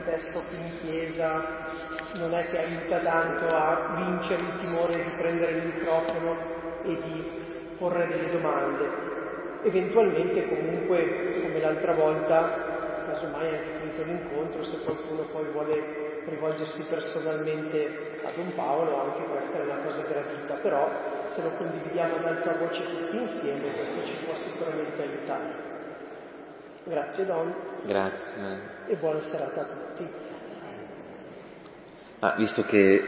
Adesso qui in chiesa non è che aiuta tanto a vincere il timore di prendere il microfono e di porre delle domande. Eventualmente comunque, come l'altra volta, casomai anche finito l'incontro, se qualcuno poi vuole rivolgersi personalmente a Don Paolo, anche questa è una cosa gradita, però se lo condividiamo ad alta voce tutti insieme, questo ci può sicuramente aiutare. Grazie Don. Grazie. E buona serata a tutti. Visto che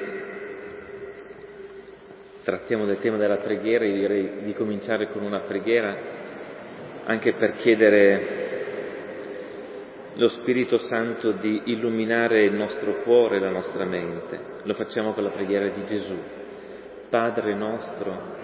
trattiamo del tema della preghiera, io direi di cominciare con una preghiera, anche per chiedere lo Spirito Santo di illuminare il nostro cuore e la nostra mente. Lo facciamo con la preghiera di Gesù. Padre nostro,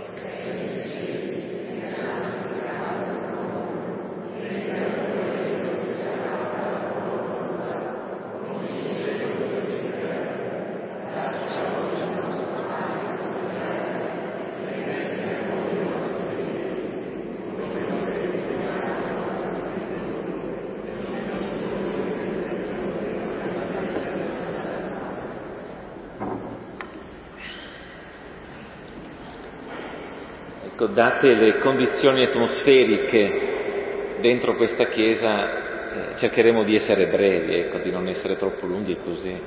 date le condizioni atmosferiche dentro questa chiesa, cercheremo di essere brevi, di non essere troppo lunghi così.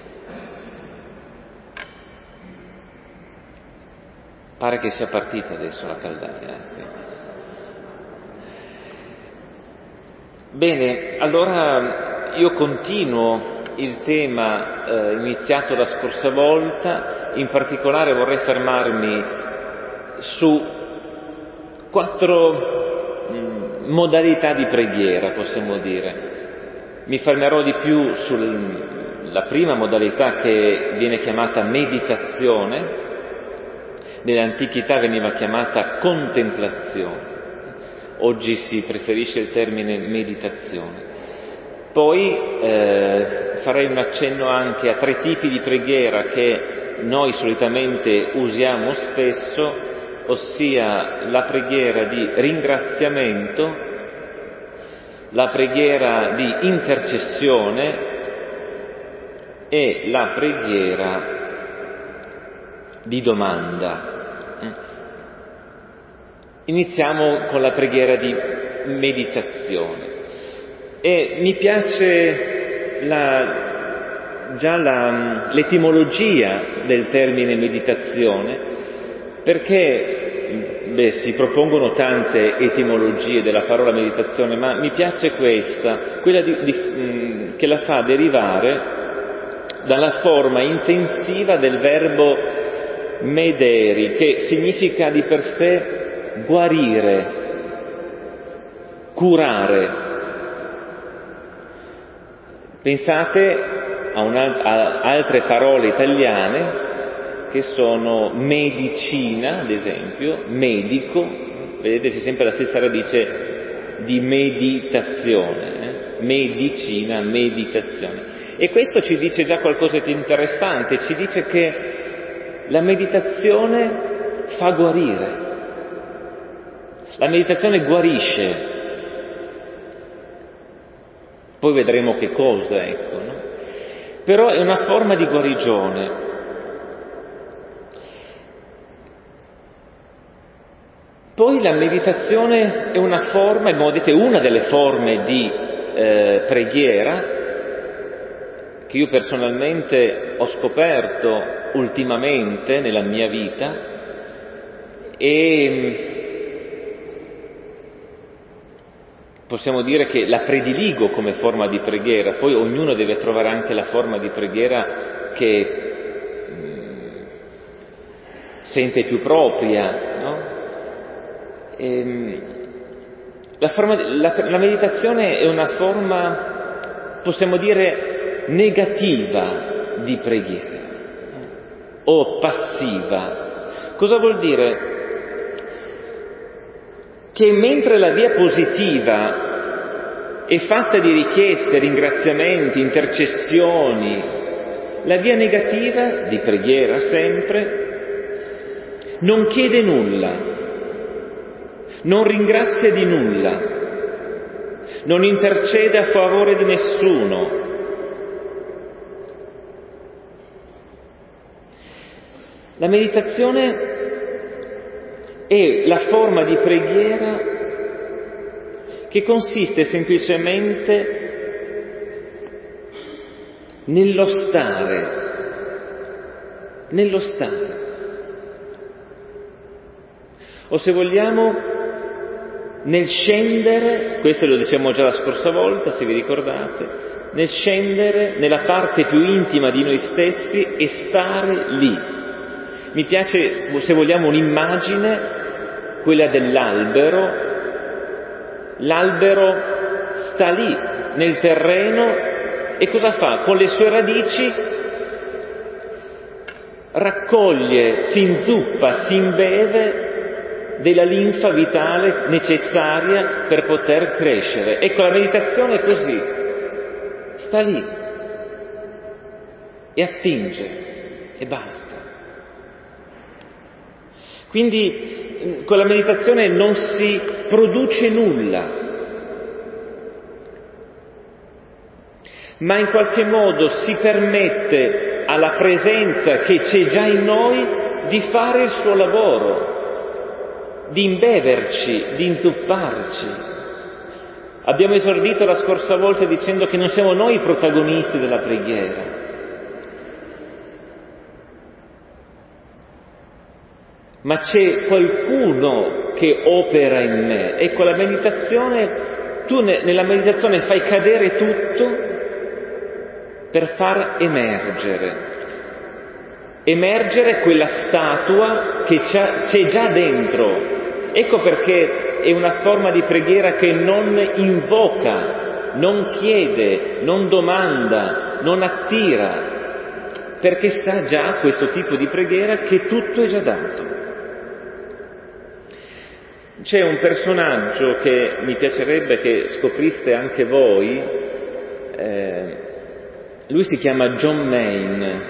Pare che sia partita adesso la caldaia. Bene, allora io continuo il tema iniziato la scorsa volta, in particolare vorrei fermarmi su 4 modalità di preghiera, possiamo dire. Mi fermerò di più sulla prima modalità, che viene chiamata meditazione, nell'antichità veniva chiamata contemplazione, oggi si preferisce il termine meditazione. Poi farei un accenno anche a 3 tipi di preghiera che noi solitamente usiamo spesso, ossia la preghiera di ringraziamento, la preghiera di intercessione e la preghiera di domanda. Iniziamo con la preghiera di meditazione. E mi piace l'etimologia del termine meditazione, perché si propongono tante etimologie della parola meditazione, ma mi piace questa, quella che la fa derivare dalla forma intensiva del verbo mederi, che significa di per sé guarire, curare. Pensate a altre parole italiane che sono medicina, ad esempio, medico, vedete c'è sempre la stessa radice di meditazione, medicina, meditazione. E questo ci dice già qualcosa di interessante, ci dice che la meditazione fa guarire, la meditazione guarisce, poi vedremo che cosa, no? Però è una forma di guarigione. Poi la meditazione è una forma, una delle forme di preghiera che io personalmente ho scoperto ultimamente nella mia vita e possiamo dire che la prediligo come forma di preghiera. Poi ognuno deve trovare anche la forma di preghiera che sente più propria, no? La meditazione è una forma, possiamo dire, negativa di preghiera o passiva. Cosa vuol dire? Che mentre la via positiva è fatta di richieste, ringraziamenti, intercessioni, la via negativa di preghiera sempre non chiede nulla, non ringrazia di nulla, non intercede a favore di nessuno, La meditazione è la forma di preghiera che consiste semplicemente nello stare. O se vogliamo, nel scendere, questo lo dicevamo già la scorsa volta, se vi ricordate, nel scendere nella parte più intima di noi stessi e stare lì. Mi piace, se vogliamo, un'immagine, quella dell'albero. L'albero sta lì, nel terreno, e cosa fa? Con le sue radici raccoglie, si inzuppa, si imbeve della linfa vitale necessaria per poter crescere. Ecco, la meditazione è così, sta lì e attinge e basta. Quindi con la meditazione non si produce nulla, ma in qualche modo si permette alla presenza che c'è già in noi di fare il suo lavoro, di imbeverci, di inzupparci. Abbiamo esordito la scorsa volta dicendo che non siamo noi i protagonisti della preghiera. Ma c'è qualcuno che opera in me. Ecco, la meditazione, tu nella meditazione fai cadere tutto per far emergere quella statua che c'è già dentro. Ecco perché è una forma di preghiera che non invoca, non chiede, non domanda, non attira, perché sa già questo tipo di preghiera che tutto è già dato. C'è un personaggio che mi piacerebbe che scopriste anche voi, lui si chiama John Main,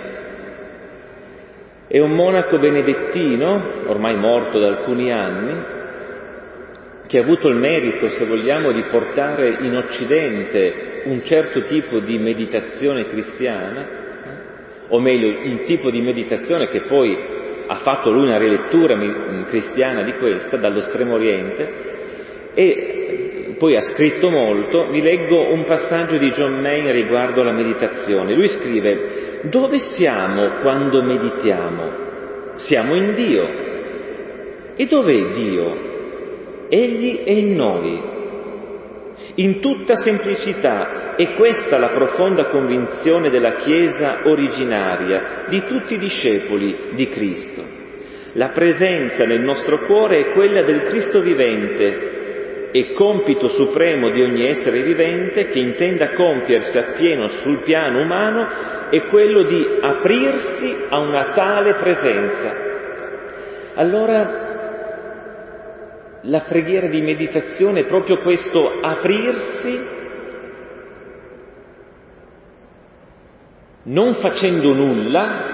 è un monaco benedettino, ormai morto da alcuni anni, che ha avuto il merito, se vogliamo, di portare in Occidente un certo tipo di meditazione cristiana, o meglio, un tipo di meditazione che poi ha fatto lui una rilettura cristiana di questa, dallo Estremo Oriente, e poi ha scritto molto. Vi leggo un passaggio di John Main riguardo alla meditazione. Lui scrive: dove siamo quando meditiamo? Siamo in Dio. E dov'è Dio? Egli è in noi. In tutta semplicità è questa la profonda convinzione della Chiesa originaria, di tutti i discepoli di Cristo. La presenza nel nostro cuore è quella del Cristo vivente e compito supremo di ogni essere vivente che intenda compiersi appieno sul piano umano è quello di aprirsi a una tale presenza. Allora, la preghiera di meditazione è proprio questo aprirsi, non facendo nulla,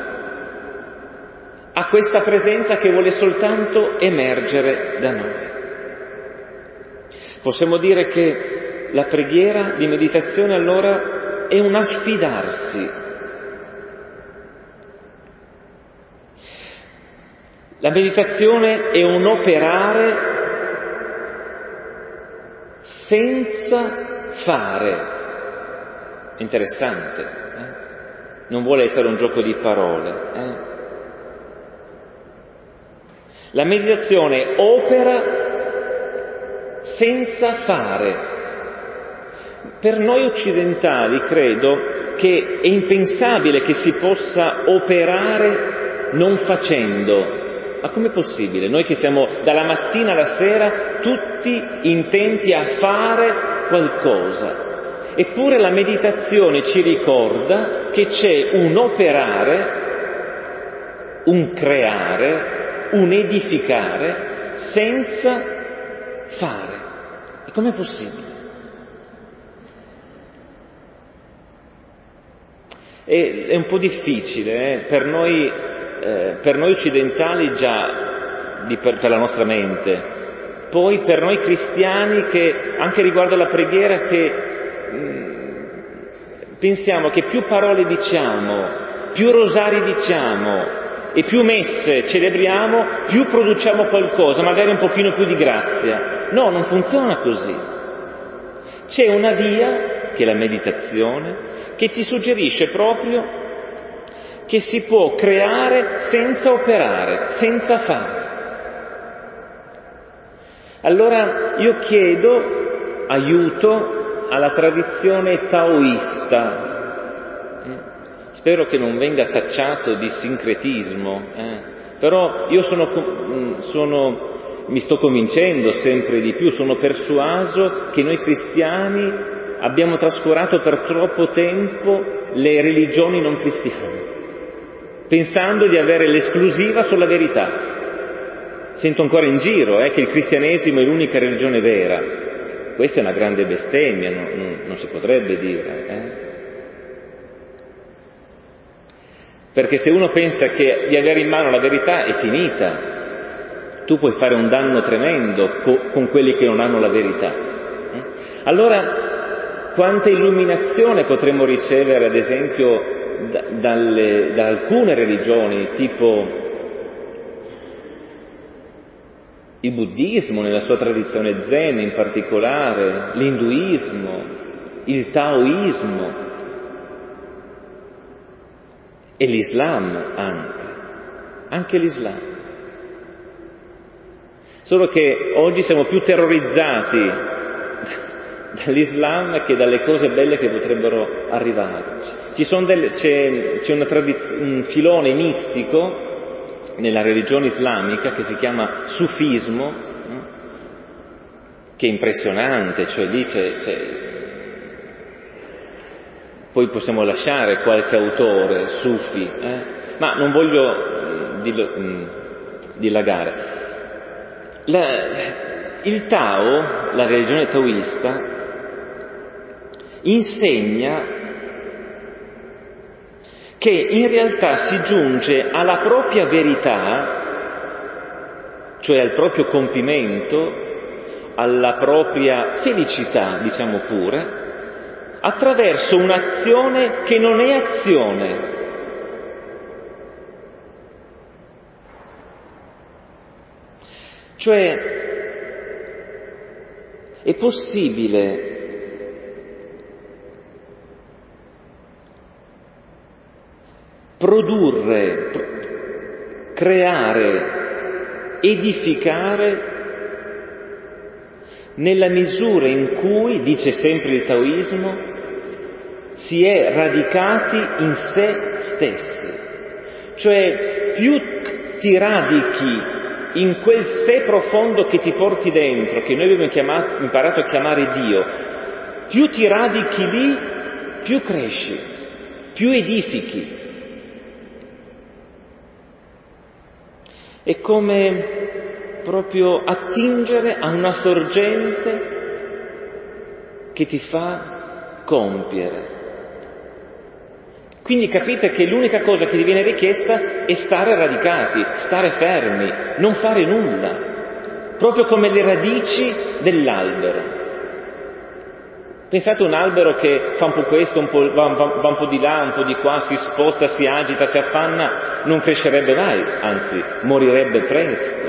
a questa presenza che vuole soltanto emergere da noi. Possiamo dire che la preghiera di meditazione allora è un affidarsi. La meditazione è un operare senza fare. Interessante, Non vuole essere un gioco di parole, La meditazione opera senza fare. Per noi occidentali credo che è impensabile che si possa operare non facendo. Ma com'è possibile? Noi che siamo dalla mattina alla sera tutti intenti a fare qualcosa. Eppure la meditazione ci ricorda che c'è un operare, un creare, un edificare senza fare. E com'è possibile? È un po' difficile per noi occidentali già per la nostra mente, poi per noi cristiani che anche riguardo alla preghiera che pensiamo che più parole diciamo, più rosari diciamo, e più messe celebriamo, più produciamo qualcosa, magari un pochino più di grazia. No, non funziona così. C'è una via, che è la meditazione, che ti suggerisce proprio che si può creare senza operare, senza fare. Allora io chiedo aiuto alla tradizione taoista. Spero che non venga tacciato di sincretismo, però io mi sto convincendo sempre di più, sono persuaso che noi cristiani abbiamo trascurato per troppo tempo le religioni non cristiane, pensando di avere l'esclusiva sulla verità. Sento ancora in giro che il cristianesimo è l'unica religione vera. Questa è una grande bestemmia, non si potrebbe dire. Perché se uno pensa di avere in mano la verità, è finita. Tu puoi fare un danno tremendo con quelli che non hanno la verità. Allora, quanta illuminazione potremmo ricevere, ad esempio, da alcune religioni, tipo il buddismo nella sua tradizione zen in particolare, l'induismo, il taoismo e l'Islam anche l'Islam. Solo che oggi siamo più terrorizzati dall'Islam che dalle cose belle che potrebbero arrivarci. C'è un filone mistico nella religione islamica che si chiama sufismo, che è impressionante, cioè lì poi possiamo lasciare qualche autore sufi, ma non voglio dilagare. Il Tao, la religione taoista, insegna che in realtà si giunge alla propria verità, cioè al proprio compimento, alla propria felicità, diciamo pure, attraverso un'azione che non è azione. Cioè, è possibile produrre, creare, edificare nella misura in cui, dice sempre il taoismo, si è radicati in sé stessi. Cioè, più ti radichi in quel sé profondo che ti porti dentro, che noi abbiamo imparato a chiamare Dio, più ti radichi lì, più cresci, più edifichi. È come proprio attingere a una sorgente che ti fa compiere. Quindi capite che l'unica cosa che ti viene richiesta è stare radicati, stare fermi, non fare nulla, proprio come le radici dell'albero. Pensate a un albero che fa un po' questo, va un po' di là, un po' di qua, si sposta, si agita, si affanna, non crescerebbe mai, anzi morirebbe presto.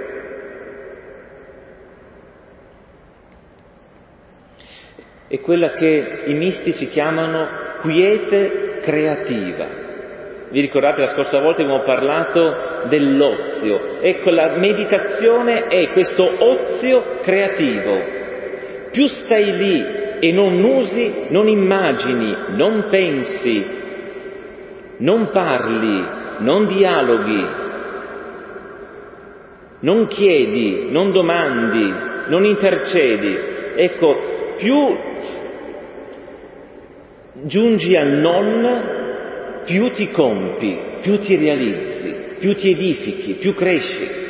È quella che i mistici chiamano quiete creativa. Vi ricordate la scorsa volta abbiamo parlato dell'ozio? Ecco, la meditazione è questo ozio creativo. Più stai lì e non usi, non immagini, non pensi, non parli, non dialoghi, non chiedi, non domandi, non intercedi, ecco, più giungi al non, più ti compi, più ti realizzi, più ti edifichi, più cresci.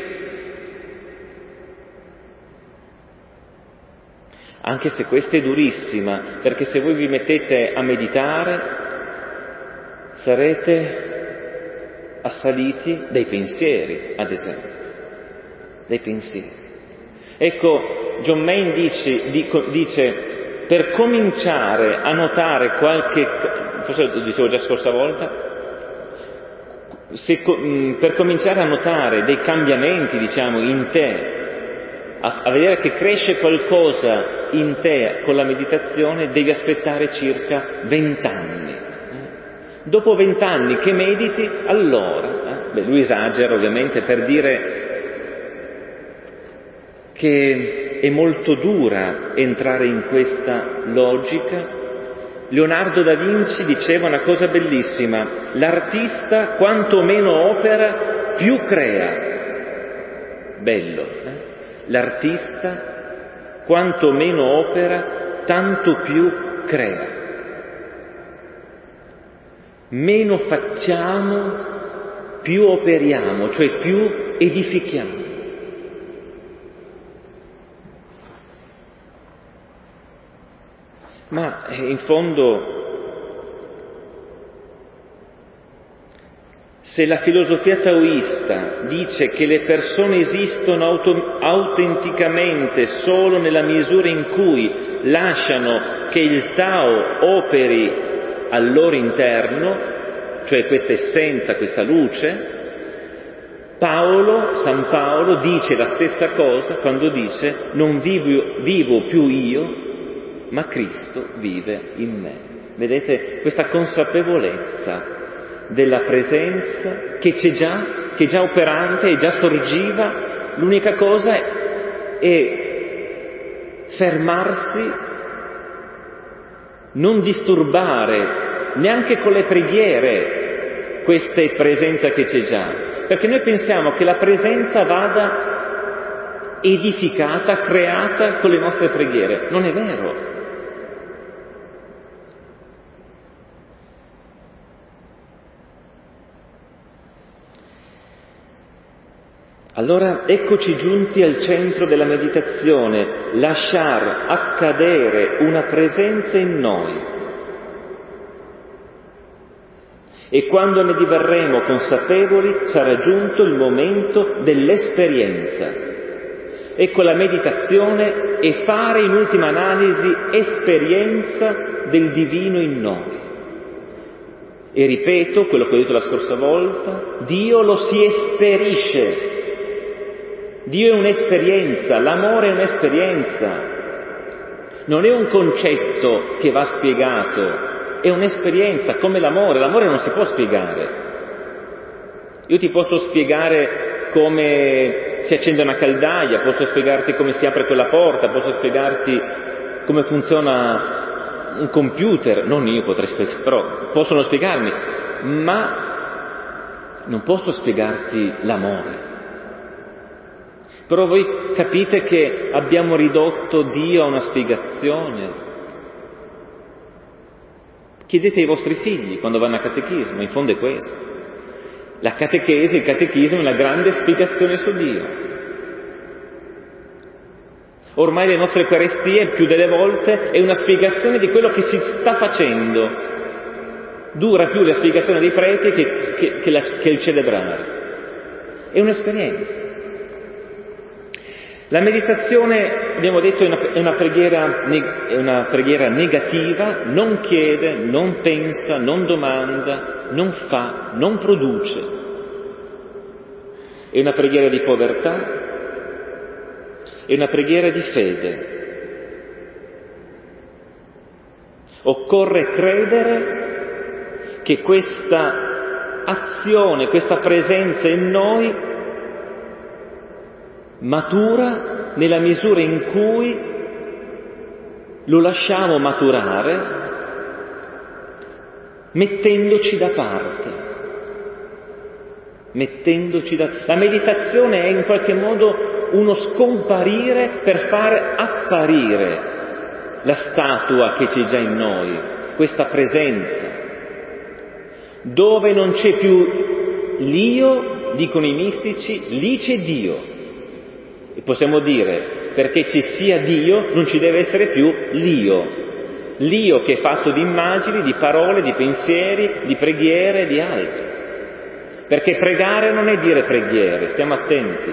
Anche se questa è durissima, perché se voi vi mettete a meditare sarete assaliti dai pensieri, ad esempio, dai pensieri. Ecco, John Main dice per cominciare a notare forse lo dicevo già scorsa volta, per cominciare a notare dei cambiamenti, diciamo, in te, a vedere che cresce qualcosa in te con la meditazione, devi aspettare circa 20 anni. Dopo 20 anni che mediti, allora, lui esagera ovviamente per dire che è molto dura entrare in questa logica. Leonardo da Vinci diceva una cosa bellissima: l'artista quanto meno opera più crea. Bello, eh? L'artista quanto meno opera tanto più crea. Meno facciamo, più operiamo, cioè più edifichiamo. Ma in fondo, se la filosofia taoista dice che le persone esistono autenticamente solo nella misura in cui lasciano che il Tao operi al loro interno, cioè questa essenza, questa luce, San Paolo dice la stessa cosa quando dice: non vivo più io, ma Cristo vive in me. Vedete questa consapevolezza della presenza che c'è già, che è già operante, è già sorgiva. L'unica cosa è fermarsi, non disturbare neanche con le preghiere questa presenza che c'è già, perché noi pensiamo che la presenza vada edificata, creata con le nostre preghiere. Non è vero. Allora eccoci giunti al centro della meditazione: lasciar accadere una presenza in noi. E quando ne diverremo consapevoli sarà giunto il momento dell'esperienza. Ecco, la meditazione è fare in ultima analisi esperienza del divino in noi. E ripeto quello che ho detto la scorsa volta: Dio lo si esperisce. Dio è un'esperienza, l'amore è un'esperienza, non è un concetto che va spiegato, è un'esperienza come l'amore non si può spiegare. Io ti posso spiegare come si accende una caldaia, posso spiegarti come si apre quella porta, posso spiegarti come funziona un computer, non io potrei spiegare, però possono spiegarmi, ma non posso spiegarti l'amore. Però voi capite che abbiamo ridotto Dio a una spiegazione. Chiedete ai vostri figli quando vanno a catechismo, in fondo è questo. La catechesi, il catechismo è una grande spiegazione su Dio. Ormai le nostre eucaristie, più delle volte, è una spiegazione di quello che si sta facendo. Dura più la spiegazione dei preti che il celebrare. È un'esperienza. La meditazione, abbiamo detto, è una preghiera negativa, non chiede, non pensa, non domanda, non fa, non produce. È una preghiera di povertà, è una preghiera di fede. Occorre credere che questa azione, questa presenza in noi matura nella misura in cui lo lasciamo maturare mettendoci da parte. La meditazione è in qualche modo uno scomparire per fare apparire la statua che c'è già in noi, questa presenza. Dove non c'è più l'io, dicono i mistici, lì c'è Dio. E possiamo dire, perché ci sia Dio non ci deve essere più l'io che è fatto di immagini, di parole, di pensieri, di preghiere, di altro. Perché pregare non è dire preghiere, stiamo attenti.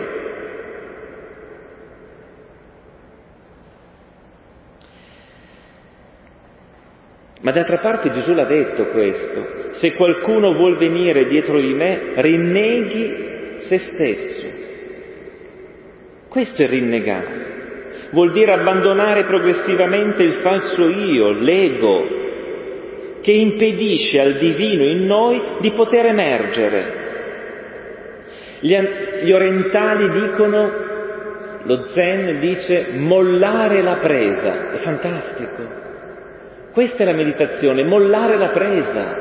Ma d'altra parte Gesù l'ha detto questo: se qualcuno vuol venire dietro di me, rinneghi se stesso. Questo è rinnegare. Vuol dire abbandonare progressivamente il falso io, l'ego, che impedisce al divino in noi di poter emergere. Gli orientali dicono, lo Zen dice, mollare la presa. È fantastico. Questa è la meditazione, mollare la presa.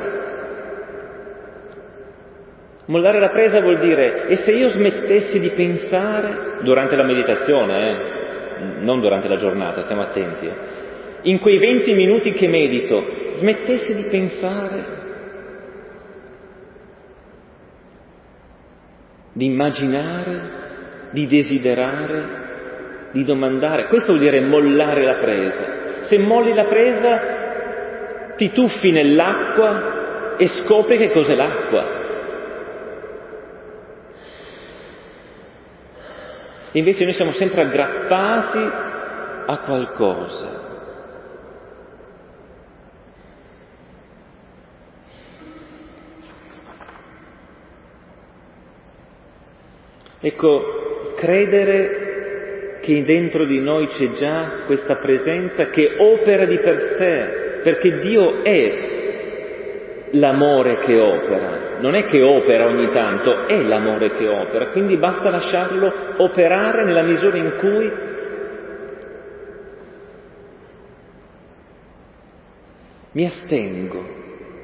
Mollare la presa vuol dire, e se io smettessi di pensare, durante la meditazione, non durante la giornata, stiamo attenti, in quei 20 minuti che medito, smettessi di pensare, di immaginare, di desiderare, di domandare, questo vuol dire mollare la presa. Se molli la presa, ti tuffi nell'acqua e scopri che cos'è l'acqua. Invece noi siamo sempre aggrappati a qualcosa. Ecco, credere che dentro di noi c'è già questa presenza che opera di per sé, perché Dio è l'amore che opera. Non è che opera ogni tanto, è l'amore che opera, quindi basta lasciarlo operare nella misura in cui mi astengo.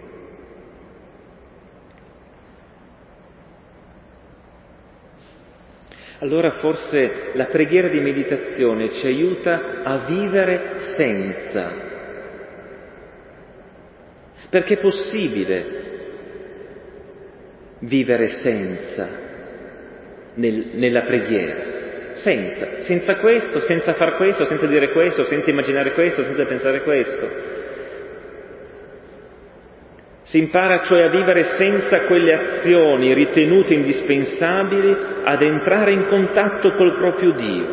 Allora forse la preghiera di meditazione ci aiuta a vivere senza, perché è possibile vivere senza nella preghiera, senza questo, senza far questo, senza dire questo, senza immaginare questo, senza pensare questo. Si impara cioè a vivere senza quelle azioni ritenute indispensabili ad entrare in contatto col proprio Dio.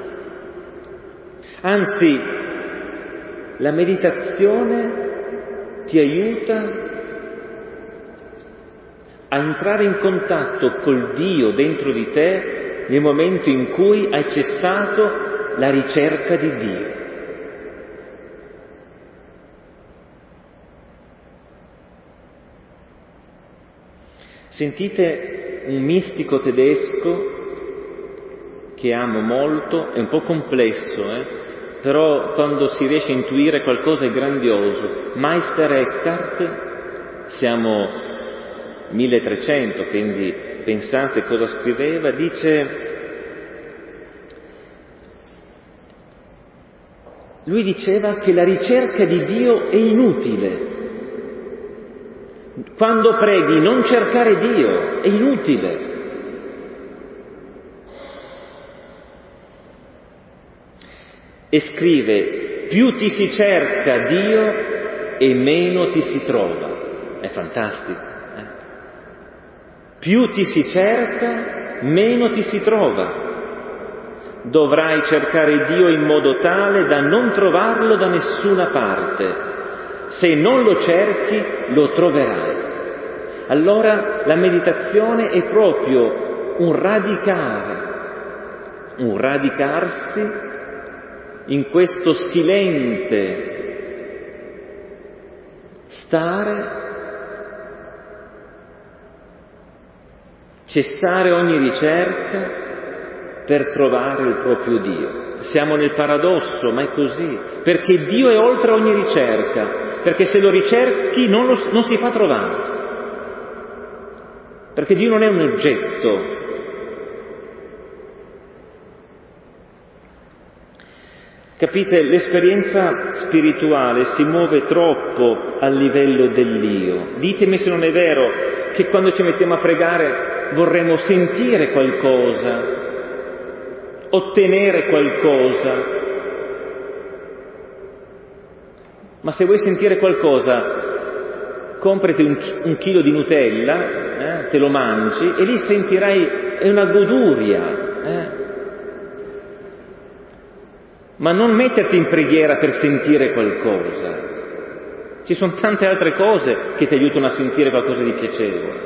Anzi, la meditazione ti aiuta a entrare in contatto col Dio dentro di te nel momento in cui hai cessato la ricerca di Dio. Sentite un mistico tedesco che amo molto, è un po' complesso, però quando si riesce a intuire qualcosa è grandioso. Meister Eckhart, siamo 1300, quindi pensate cosa scriveva, lui diceva che la ricerca di Dio è inutile. Quando preghi non cercare Dio, è inutile. E scrive, più ti si cerca Dio e meno ti si trova. È fantastico. Più ti si cerca, meno ti si trova. Dovrai cercare Dio in modo tale da non trovarlo da nessuna parte. Se non lo cerchi, lo troverai. Allora la meditazione è proprio un radicarsi in questo silente stare, cessare ogni ricerca per trovare il proprio Dio. Siamo nel paradosso, ma è così, perché Dio è oltre ogni ricerca, perché se lo ricerchi non si fa trovare, perché Dio non è un oggetto. Capite, l'esperienza spirituale si muove troppo a livello dell'io. Ditemi se non è vero che quando ci mettiamo a pregare vorremmo sentire qualcosa, ottenere qualcosa. Ma se vuoi sentire qualcosa, comprati un chilo di Nutella, te lo mangi e lì sentirai, è una goduria. Ma non metterti in preghiera per sentire qualcosa. Ci sono tante altre cose che ti aiutano a sentire qualcosa di piacevole.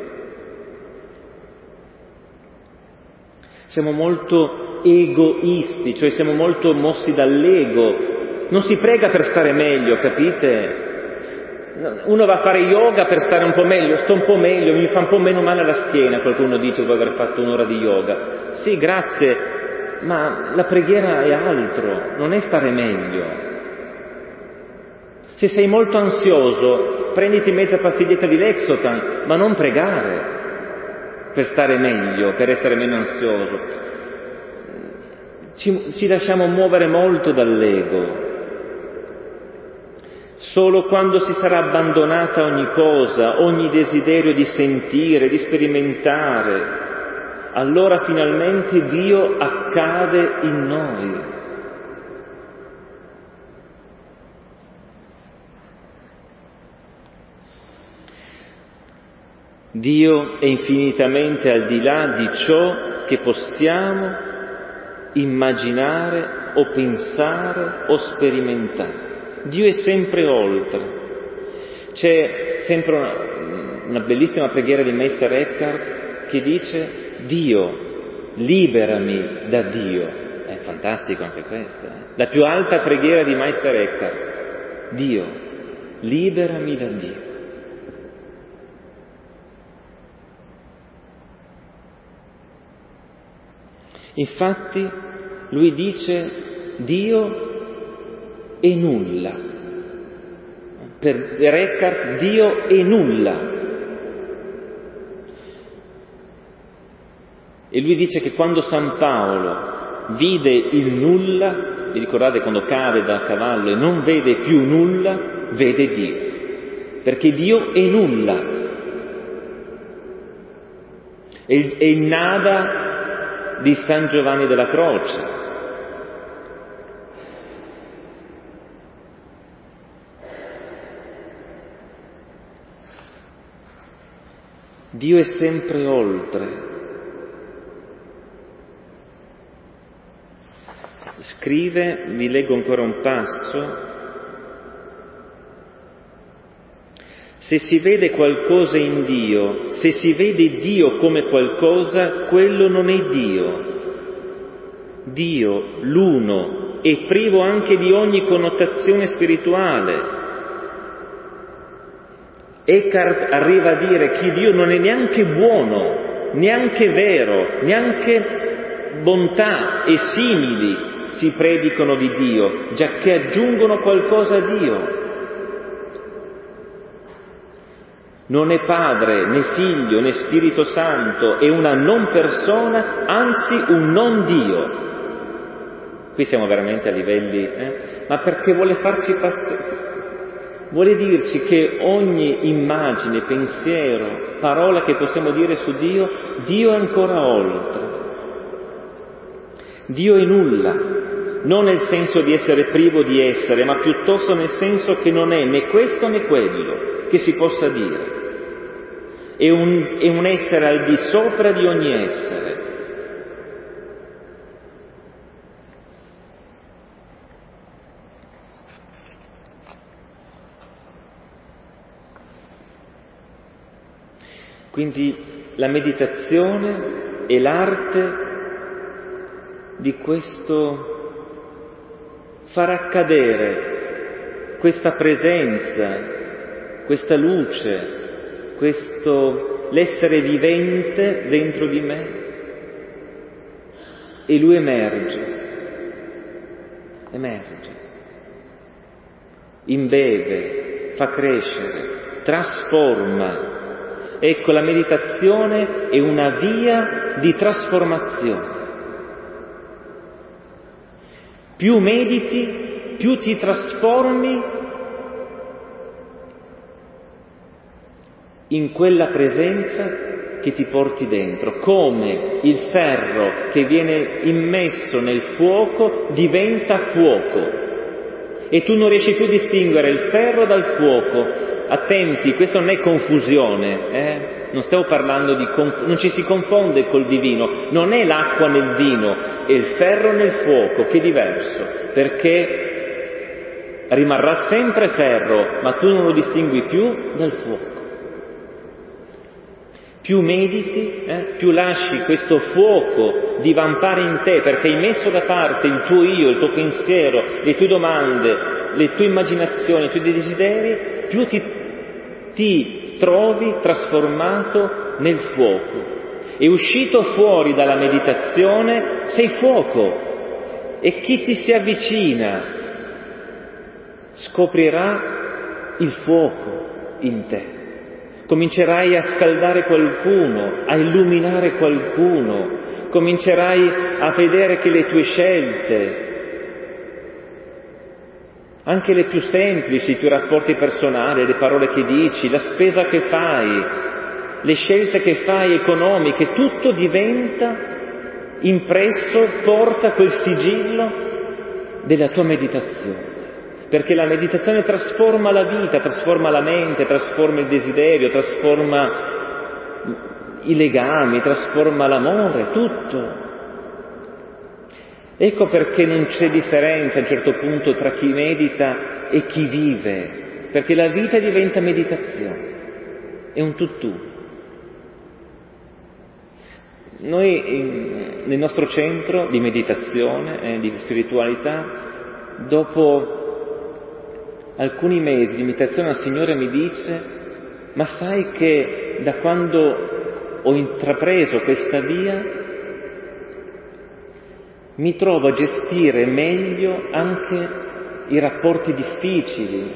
Siamo molto egoisti, cioè siamo molto mossi dall'ego. Non si prega per stare meglio, capite? Uno va a fare yoga per stare un po' meglio, sto un po' meglio, mi fa un po' meno male alla schiena, qualcuno dice dopo aver fatto un'ora di yoga. Sì, grazie, ma la preghiera è altro, non è stare meglio. Se sei molto ansioso, prenditi mezza pastiglietta di Lexotan, ma non pregare per stare meglio, per essere meno ansioso. Ci lasciamo muovere molto dall'ego. Solo quando si sarà abbandonata ogni cosa, ogni desiderio di sentire, di sperimentare, allora finalmente Dio accade in noi. Dio è infinitamente al di là di ciò che possiamo immaginare o pensare o sperimentare. Dio è sempre oltre. C'è sempre una bellissima preghiera di Meister Eckhart che dice: Dio, liberami da Dio. È fantastico anche questo. La più alta preghiera di Meister Eckhart: Dio, liberami da Dio. Infatti lui dice: Dio è nulla. Per Eckhart Dio è nulla. E lui dice che quando San Paolo vide il nulla, vi ricordate quando cade dal cavallo e non vede più nulla, vede Dio. Perché Dio è nulla. È il nada di San Giovanni della Croce. Dio è sempre oltre. Scrive, vi leggo ancora un passo: se si vede qualcosa in Dio, se si vede Dio come qualcosa, quello non è Dio. Dio, l'uno, è privo anche di ogni connotazione spirituale. Eckhart arriva a dire che Dio non è neanche buono, neanche vero, neanche bontà e simili si predicano di Dio, giacché aggiungono qualcosa a Dio. Non è Padre, né Figlio, né Spirito Santo, è una non persona, anzi un non Dio. Qui siamo veramente a livelli, ma perché vuole farci passare. Vuole dirci che ogni immagine, pensiero, parola che possiamo dire su Dio, Dio è ancora oltre. Dio è nulla, non nel senso di essere privo di essere, ma piuttosto nel senso che non è né questo né quello che si possa dire. È un essere al di sopra di ogni essere. Quindi la meditazione è l'arte di questo far accadere questa presenza, questa luce, l'essere vivente dentro di me, e lui emerge, imbeve, fa crescere, trasforma. Ecco, la meditazione è una via di trasformazione. Più mediti, più ti trasformi in quella presenza che ti porti dentro, come il ferro che viene immesso nel fuoco diventa fuoco e tu non riesci più a distinguere il ferro dal fuoco. Attenti, questa non è confusione, non stiamo parlando di non ci si confonde col divino, non è l'acqua nel vino, è il ferro nel fuoco, che è diverso, perché rimarrà sempre ferro, ma tu non lo distingui più dal fuoco. Più mediti, più lasci questo fuoco divampare in te, perché hai messo da parte il tuo io, il tuo pensiero, le tue domande, le tue immaginazioni, i tuoi desideri, più ti trovi trasformato nel fuoco. E uscito fuori dalla meditazione sei fuoco, e chi ti si avvicina scoprirà il fuoco in te. Comincerai a scaldare qualcuno, a illuminare qualcuno, comincerai a vedere che le tue scelte, anche le più semplici, i tuoi rapporti personali, le parole che dici, la spesa che fai, le scelte che fai economiche, tutto diventa impresso, porta quel sigillo della tua meditazione. Perché la meditazione trasforma la vita, trasforma la mente, trasforma il desiderio, trasforma i legami, trasforma l'amore, tutto. Ecco perché non c'è differenza a un certo punto tra chi medita e chi vive, perché la vita diventa meditazione, è un tutt'uno. Noi nel nostro centro di meditazione, di spiritualità, dopo alcuni mesi di meditazione il Signore mi dice: ma sai che da quando ho intrapreso questa via mi trovo a gestire meglio anche i rapporti difficili,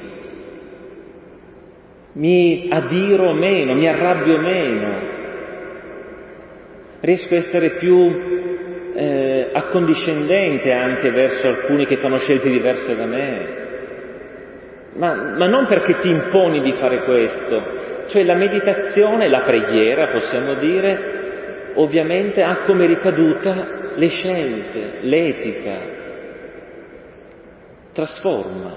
mi adiro meno, mi arrabbio meno, riesco a essere più accondiscendente anche verso alcuni che fanno scelte diverse da me. Ma non perché ti imponi di fare questo, cioè la meditazione, la preghiera, possiamo dire, ovviamente ha come ricaduta le scelte, l'etica, trasforma.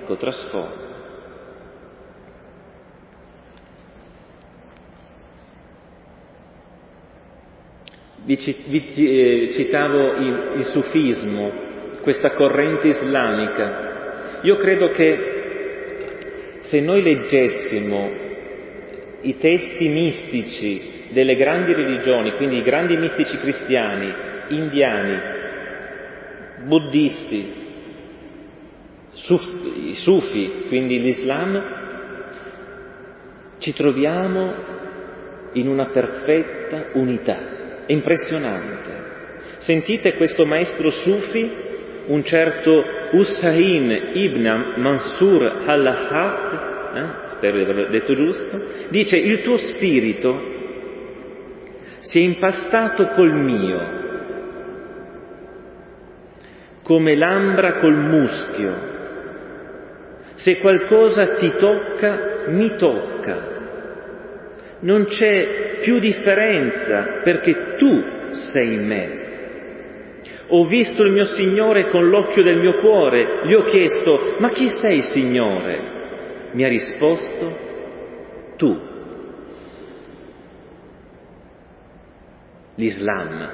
Vi citavo il sufismo, questa corrente islamica. Io credo che se noi leggessimo i testi mistici delle grandi religioni, quindi i grandi mistici cristiani, indiani, buddisti, i sufi, quindi l'Islam, ci troviamo in una perfetta unità. È impressionante. Sentite questo maestro sufi, un certo Hussain ibn Mansur al-Lahad, spero di averlo detto giusto, dice: il tuo spirito si è impastato col mio, come l'ambra col muschio. Se qualcosa ti tocca, mi tocca. Non c'è più differenza, perché tu sei me. Ho visto il mio Signore con l'occhio del mio cuore, gli ho chiesto: ma chi sei, Signore? Mi ha risposto: tu. L'Islam,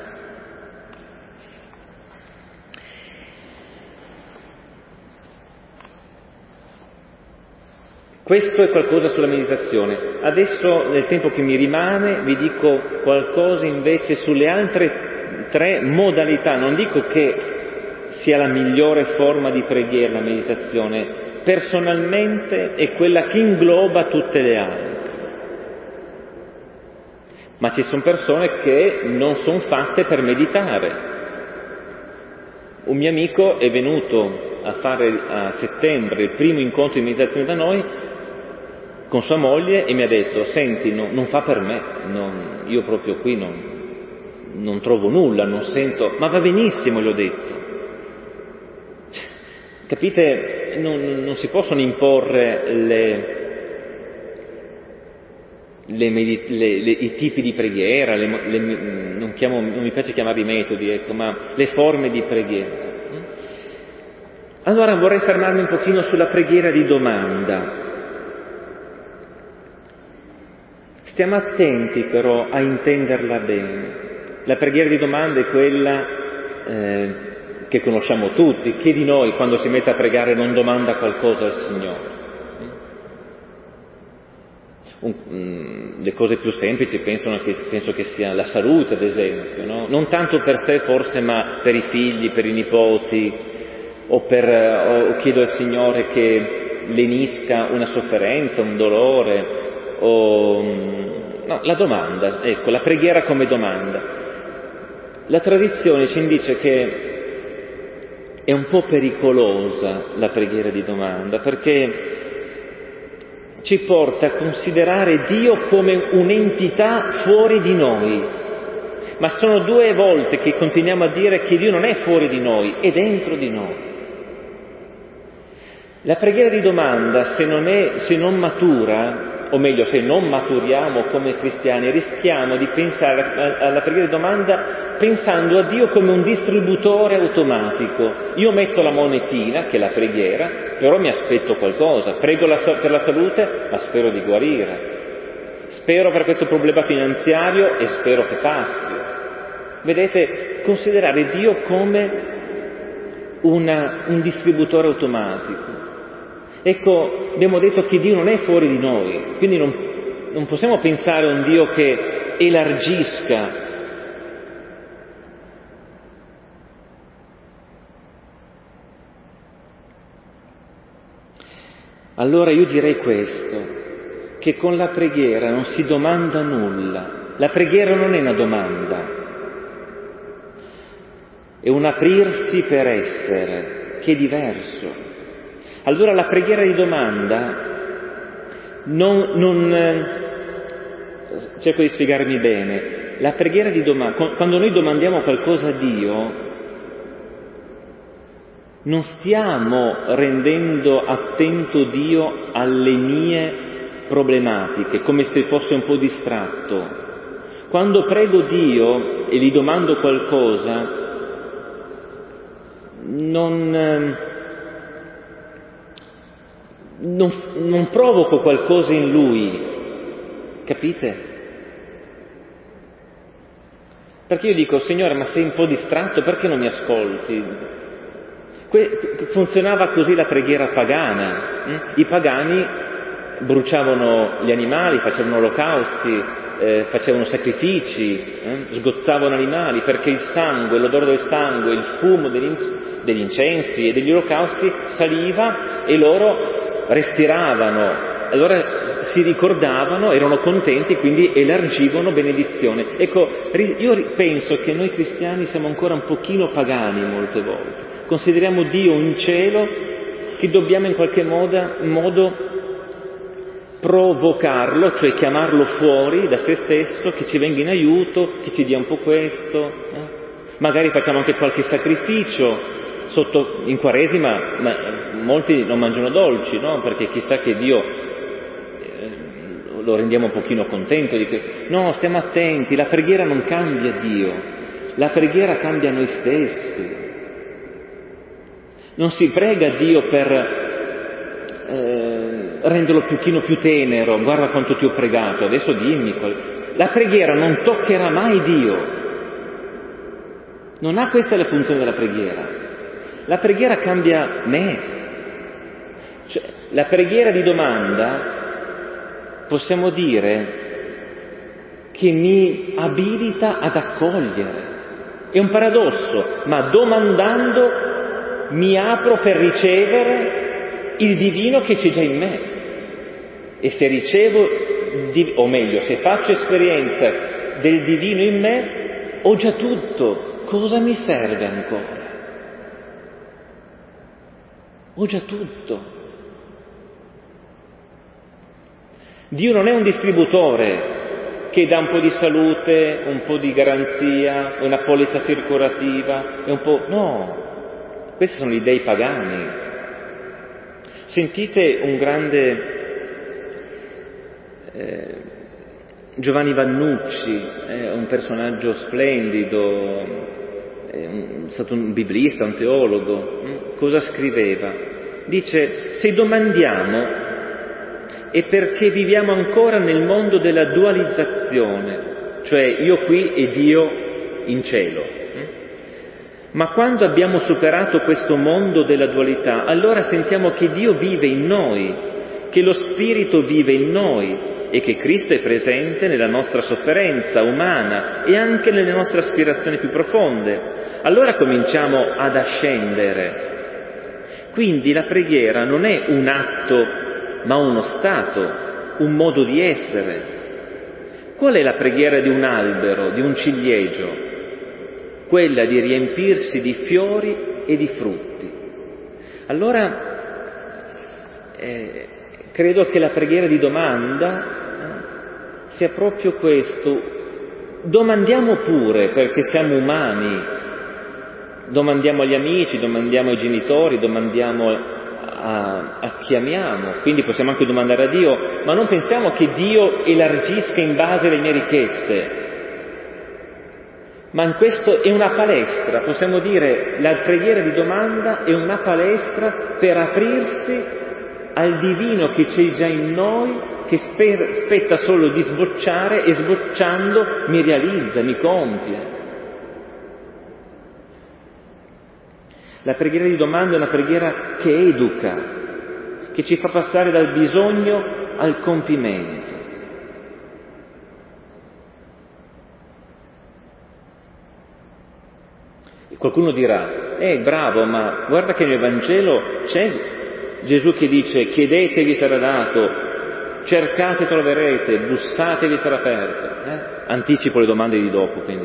Questo è qualcosa sulla meditazione. Adesso, nel tempo che mi rimane, vi dico qualcosa invece sulle altre 3 modalità. Non dico che sia la migliore forma di preghiera la meditazione, personalmente è quella che ingloba tutte le altre. Ma ci sono persone che non sono fatte per meditare. Un mio amico è venuto a fare a settembre il primo incontro di meditazione da noi con sua moglie e mi ha detto: senti, non fa per me, io proprio qui non trovo nulla, non sento, ma va benissimo, gli ho detto. Capite? Non si possono imporre i tipi di preghiera, non mi piace chiamarli metodi, ma le forme di preghiera. Allora vorrei fermarmi un pochino sulla preghiera di domanda. Stiamo attenti però a intenderla bene. La preghiera di domanda è quella che conosciamo tutti. Chi di noi quando si mette a pregare non domanda qualcosa al Signore? Le cose più semplici penso che sia la salute, ad esempio, no? Non tanto per sé forse, ma per i figli, per i nipoti, o chiedo al Signore che lenisca una sofferenza, un dolore, no, la domanda, ecco, la preghiera come domanda. La tradizione ci indice che è un po' pericolosa la preghiera di domanda, perché ci porta a considerare Dio come un'entità fuori di noi. Ma sono 2 volte che continuiamo a dire che Dio non è fuori di noi, è dentro di noi. La preghiera di domanda, se non matura, o meglio, se non maturiamo come cristiani, rischiamo di pensare alla preghiera di domanda pensando a Dio come un distributore automatico. Io metto la monetina, che è la preghiera, però mi aspetto qualcosa. Prego per la salute, ma spero di guarire. Spero per questo problema finanziario e spero che passi. Vedete, considerare Dio come un distributore automatico. Ecco, abbiamo detto che Dio non è fuori di noi, quindi non possiamo pensare a un Dio che elargisca. Allora io direi questo, che con la preghiera non si domanda nulla. La preghiera non è una domanda, è un aprirsi per essere, che è diverso. Allora la preghiera di domanda cerco di spiegarmi bene. La preghiera di domanda, quando noi domandiamo qualcosa a Dio, non stiamo rendendo attento Dio alle mie problematiche, come se fosse un po' distratto. Quando prego Dio e gli domando qualcosa, non provoco qualcosa in Lui, capite? Perché io dico, Signore, ma sei un po' distratto, perché non mi ascolti? Funzionava così la preghiera pagana. I pagani bruciavano gli animali, facevano olocausti, facevano sacrifici, sgozzavano animali, perché il sangue, l'odore del sangue, il fumo degli incensi e degli olocausti saliva e loro respiravano, allora si ricordavano, erano contenti, quindi elargivano benedizione. Ecco, io penso che noi cristiani siamo ancora un pochino pagani molte volte, consideriamo Dio un cielo che dobbiamo in qualche modo provocarlo, cioè chiamarlo fuori da se stesso, che ci venga in aiuto, che ci dia un po' questo, magari facciamo anche qualche sacrificio. In Quaresima molti non mangiano dolci, no? Perché chissà che Dio lo rendiamo un pochino contento di questo. No, stiamo attenti, la preghiera non cambia Dio, la preghiera cambia noi stessi. Non si prega Dio per renderlo un pochino più tenero, guarda quanto ti ho pregato, adesso dimmi. La preghiera non toccherà mai Dio. Non ha questa la funzione della preghiera. La preghiera cambia me. Cioè, la preghiera di domanda possiamo dire che mi abilita ad accogliere. È un paradosso, ma domandando mi apro per ricevere il divino che c'è già in me. E se ricevo, o meglio, se faccio esperienza del divino in me, ho già tutto. Cosa mi serve ancora? Ho già tutto. Dio non è un distributore che dà un po' di salute, un po' di garanzia, una polizza assicurativa, e un po'... No, questi sono gli dei pagani. Sentite un grande Giovanni Vannucci, è un personaggio splendido, è stato un biblista, un teologo. Cosa scriveva? Dice: se domandiamo è perché viviamo ancora nel mondo della dualizzazione, cioè io qui e Dio in cielo. Ma quando abbiamo superato questo mondo della dualità, allora sentiamo che Dio vive in noi, che lo Spirito vive in noi e che Cristo è presente nella nostra sofferenza umana e anche nelle nostre aspirazioni più profonde. Allora cominciamo ad ascendere. Quindi la preghiera non è un atto, ma uno stato, un modo di essere. Qual è la preghiera di un albero, di un ciliegio? Quella di riempirsi di fiori e di frutti. Allora, credo che la preghiera di domanda sia proprio questo. Domandiamo pure, perché siamo umani, domandiamo agli amici, domandiamo ai genitori, domandiamo a chi amiamo, quindi possiamo anche domandare a Dio, ma non pensiamo che Dio elargisca in base alle mie richieste. Ma questo è una palestra, possiamo dire, la preghiera di domanda è una palestra per aprirsi al divino che c'è già in noi, che spetta solo di sbocciare e sbocciando mi realizza, mi compie. La preghiera di domanda è una preghiera che educa, che ci fa passare dal bisogno al compimento. Qualcuno dirà, bravo, ma guarda che nel Vangelo c'è Gesù che dice chiedete e vi sarà dato, cercate e troverete, bussate e vi sarà aperto. Anticipo le domande di dopo, quindi.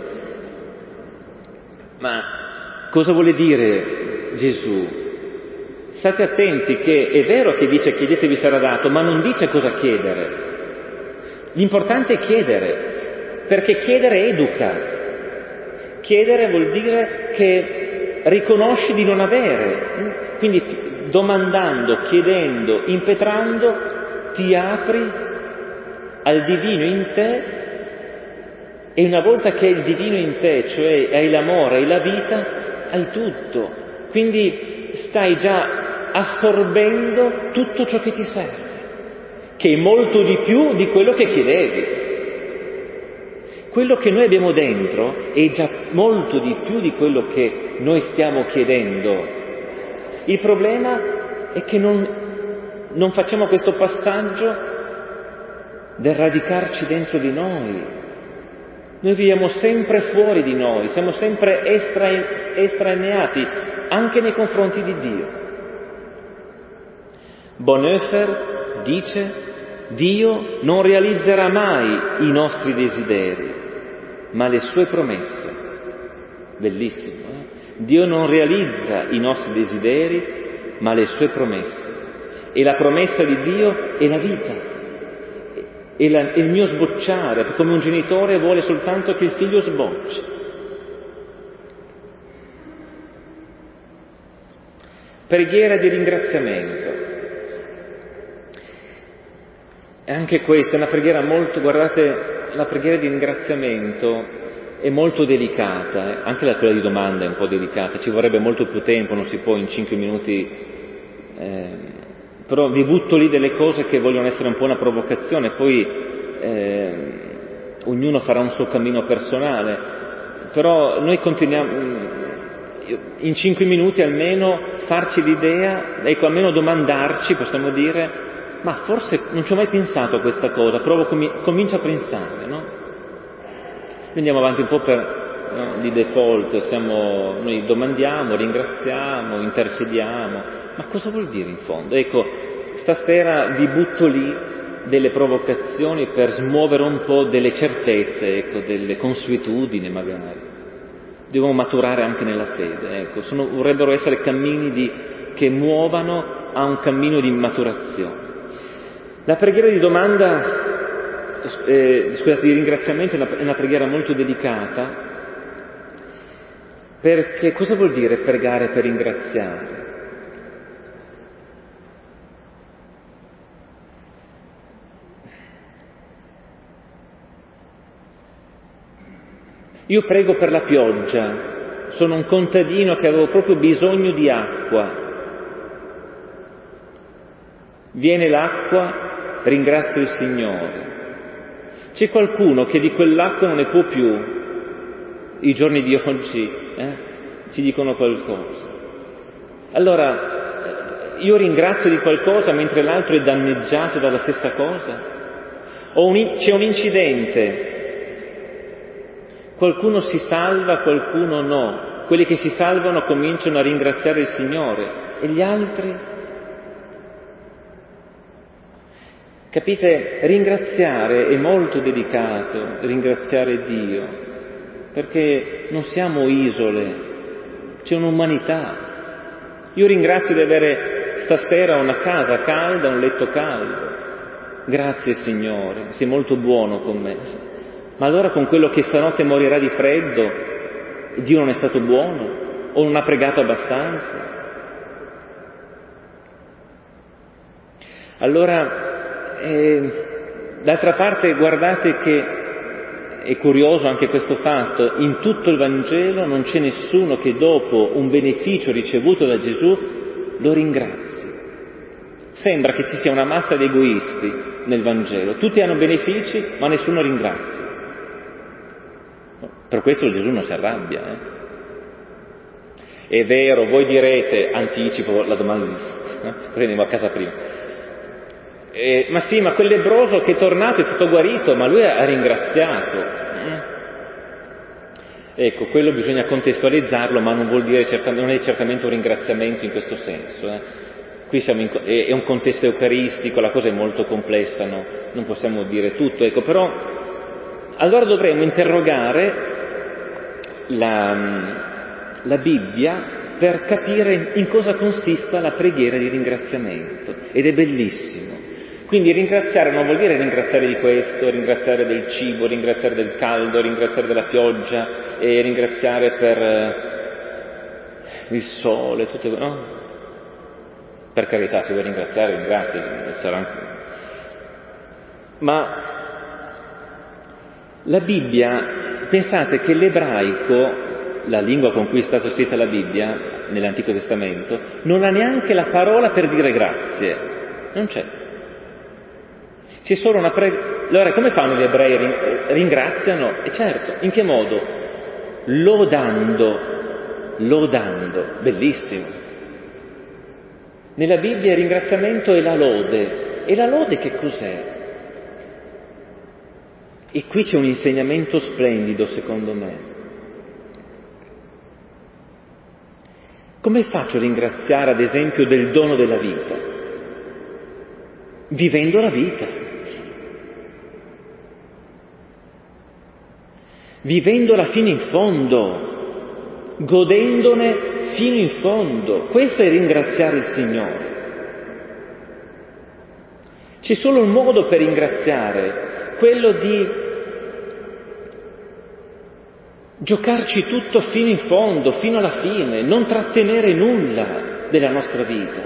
Ma cosa vuole dire Gesù? State attenti che è vero che dice chiedete e vi sarà dato, ma non dice cosa chiedere. L'importante è chiedere, perché chiedere educa. Chiedere vuol dire che riconosci di non avere, quindi domandando, chiedendo, impetrando, ti apri al divino in te e una volta che hai il divino in te, cioè hai l'amore, hai la vita, hai tutto. Quindi stai già assorbendo tutto ciò che ti serve, che è molto di più di quello che chiedevi. Quello che noi abbiamo dentro è già molto di più di quello che noi stiamo chiedendo. Il problema è che non facciamo questo passaggio del radicarci dentro di noi. Noi viviamo sempre fuori di noi, siamo sempre estraneati, anche nei confronti di Dio. Bonhoeffer dice: Dio non realizzerà mai i nostri desideri, ma le sue promesse. Bellissimo, eh? Dio non realizza i nostri desideri, ma le sue promesse. E la promessa di Dio è la vita, è il mio sbocciare, come un genitore vuole soltanto che il figlio sbocci. Preghiera di ringraziamento. E anche questa è una preghiera molto, guardate, la preghiera di ringraziamento è molto delicata, anche quella di domanda è un po' delicata, ci vorrebbe molto più tempo, non si può in 5 minuti, però vi butto lì delle cose che vogliono essere un po' una provocazione, poi ognuno farà un suo cammino personale, però noi continuiamo, in 5 minuti almeno farci l'idea, ecco, almeno domandarci, possiamo dire, ma forse non ci ho mai pensato a questa cosa, comincio a pensare, no? Noi andiamo avanti un po' di default, noi domandiamo, ringraziamo, intercediamo, ma cosa vuol dire in fondo? Ecco, stasera vi butto lì delle provocazioni per smuovere un po' delle certezze, ecco, delle consuetudini magari. Devono maturare anche nella fede, ecco, vorrebbero essere cammini che muovano a un cammino di maturazione. La preghiera di domanda, di ringraziamento è una preghiera molto delicata, perché cosa vuol dire pregare per ringraziare? Io prego per la pioggia, sono un contadino che avevo proprio bisogno di acqua. Viene l'acqua, ringrazio il Signore. C'è qualcuno che di quell'acqua non ne può più, i giorni di oggi, ci dicono qualcosa. Allora, io ringrazio di qualcosa mentre l'altro è danneggiato dalla stessa cosa? C'è un incidente, qualcuno si salva, qualcuno no. Quelli che si salvano cominciano a ringraziare il Signore e gli altri? Capite? Ringraziare è molto delicato, ringraziare Dio, perché non siamo isole, c'è un'umanità. Io ringrazio di avere stasera una casa calda, un letto caldo. Grazie Signore, sei molto buono con me. Ma allora con quello che stanotte morirà di freddo, Dio non è stato buono? O non ha pregato abbastanza? Allora, d'altra parte guardate che è curioso anche questo fatto, in tutto il Vangelo non c'è nessuno che dopo un beneficio ricevuto da Gesù lo ringrazi. Sembra che ci sia una massa di egoisti nel Vangelo, tutti hanno benefici ma nessuno ringrazia. Per questo Gesù non si arrabbia. È vero, voi direte, anticipo la domanda, prendiamo a casa prima. Ma sì, ma quel lebbroso che è tornato è stato guarito, ma lui ha ringraziato. Ecco, quello bisogna contestualizzarlo, ma non vuol dire non è certamente un ringraziamento in questo senso. Qui è un contesto eucaristico, la cosa è molto complessa, no? Non possiamo dire tutto, ecco, però allora dovremmo interrogare la Bibbia per capire in cosa consista la preghiera di ringraziamento, ed è bellissimo. Quindi ringraziare non vuol dire ringraziare di questo, ringraziare del cibo, ringraziare del caldo, ringraziare della pioggia, e ringraziare per il sole, no? Per carità, se vuoi ringraziare, ringrazi, ma la Bibbia, pensate che l'ebraico, la lingua con cui è stata scritta la Bibbia, nell'Antico Testamento, non ha neanche la parola per dire grazie, non c'è. C'è solo una Allora, come fanno gli ebrei? Ringraziano? E certo, in che modo? Lodando, bellissimo. Nella Bibbia il ringraziamento è la lode. E la lode che cos'è? E qui c'è un insegnamento splendido, secondo me. Come faccio a ringraziare, ad esempio, del dono della vita? Vivendo la vita. Vivendola fino in fondo, godendone fino in fondo. Questo è ringraziare il Signore. C'è solo un modo per ringraziare, quello di giocarci tutto fino in fondo, fino alla fine, non trattenere nulla della nostra vita.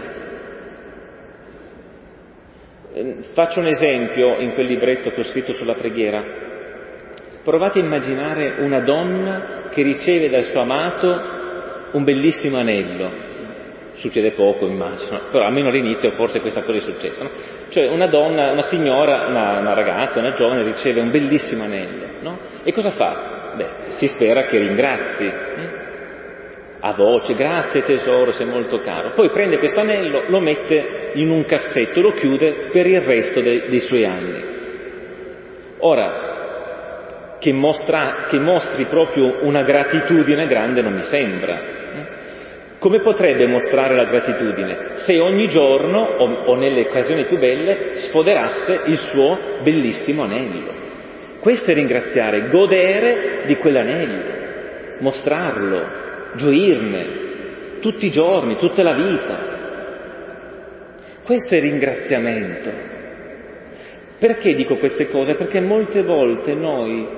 Faccio un esempio in quel libretto che ho scritto sulla preghiera. Provate a immaginare una donna che riceve dal suo amato un bellissimo anello. Succede poco, immagino, però almeno all'inizio forse questa cosa è successa, no? Cioè una donna, una signora, una ragazza, una giovane riceve un bellissimo anello, no? E cosa fa? Beh, si spera che ringrazi, a voce, grazie tesoro, sei molto caro. Poi prende questo anello, lo mette in un cassetto, lo chiude per il resto dei suoi anni. Ora, che mostri proprio una gratitudine grande non mi sembra. Come potrebbe mostrare la gratitudine? Se ogni giorno, o nelle occasioni più belle, sfoderasse il suo bellissimo anello. Questo è ringraziare, godere di quell'anello, mostrarlo, gioirne, tutti i giorni, tutta la vita. Questo è ringraziamento. Perché dico queste cose? Perché molte volte noi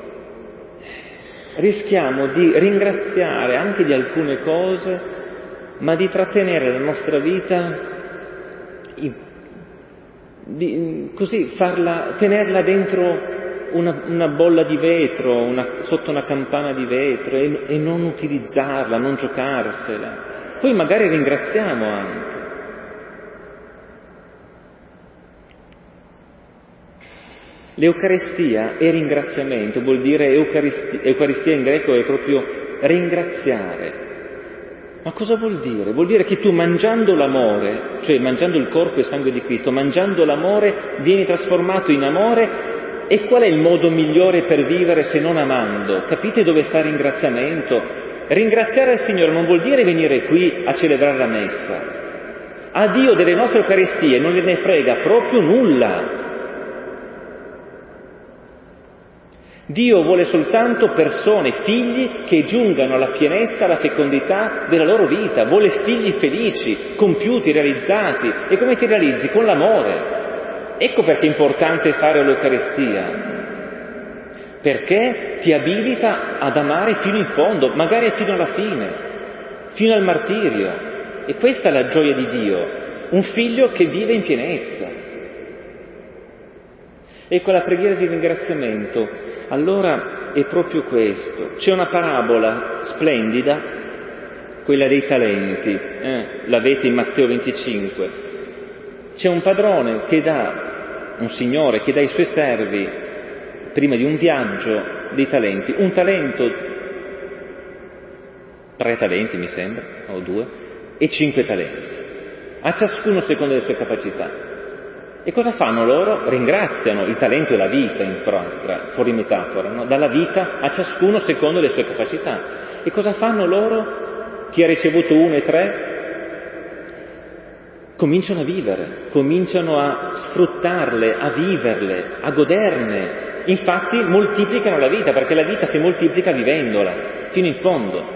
rischiamo di ringraziare anche di alcune cose, ma di trattenere la nostra vita, così tenerla dentro una bolla di vetro, sotto una campana di vetro e non utilizzarla, non giocarsela. Poi magari ringraziamo anche. L'Eucaristia è ringraziamento, vuol dire Eucaristia in greco è proprio ringraziare. Ma cosa vuol dire? Vuol dire che tu mangiando l'amore, cioè mangiando il corpo e sangue di Cristo, mangiando l'amore, vieni trasformato in amore. E qual è il modo migliore per vivere se non amando? Capite dove sta il ringraziamento? Ringraziare il Signore non vuol dire venire qui a celebrare la messa. A Dio delle nostre Eucaristie non gliene frega proprio nulla. Dio vuole soltanto persone, figli che giungano alla pienezza, alla fecondità della loro vita. Vuole figli felici, compiuti, realizzati. E come ti realizzi? Con l'amore. Ecco perché è importante fare l'Eucaristia, perché ti abilita ad amare fino in fondo, magari fino alla fine, fino al martirio. E questa è la gioia di Dio, un figlio che vive in pienezza. Ecco la preghiera di ringraziamento, allora è proprio questo. C'è una parabola splendida, quella dei talenti, l'avete in Matteo 25. C'è un padrone che dà, un signore che dà ai suoi servi, prima di un viaggio, dei talenti. Un talento, 3 talenti mi sembra, o 2, e 5 talenti. A ciascuno secondo le sue capacità. E cosa fanno loro? Ringraziano, il talento è la vita, fuori metafora, no? Dalla vita a ciascuno secondo le sue capacità. E cosa fanno loro? Chi ha ricevuto 1 e 3? Cominciano a vivere, cominciano a sfruttarle, a viverle, a goderne. Infatti moltiplicano la vita, perché la vita si moltiplica vivendola, fino in fondo.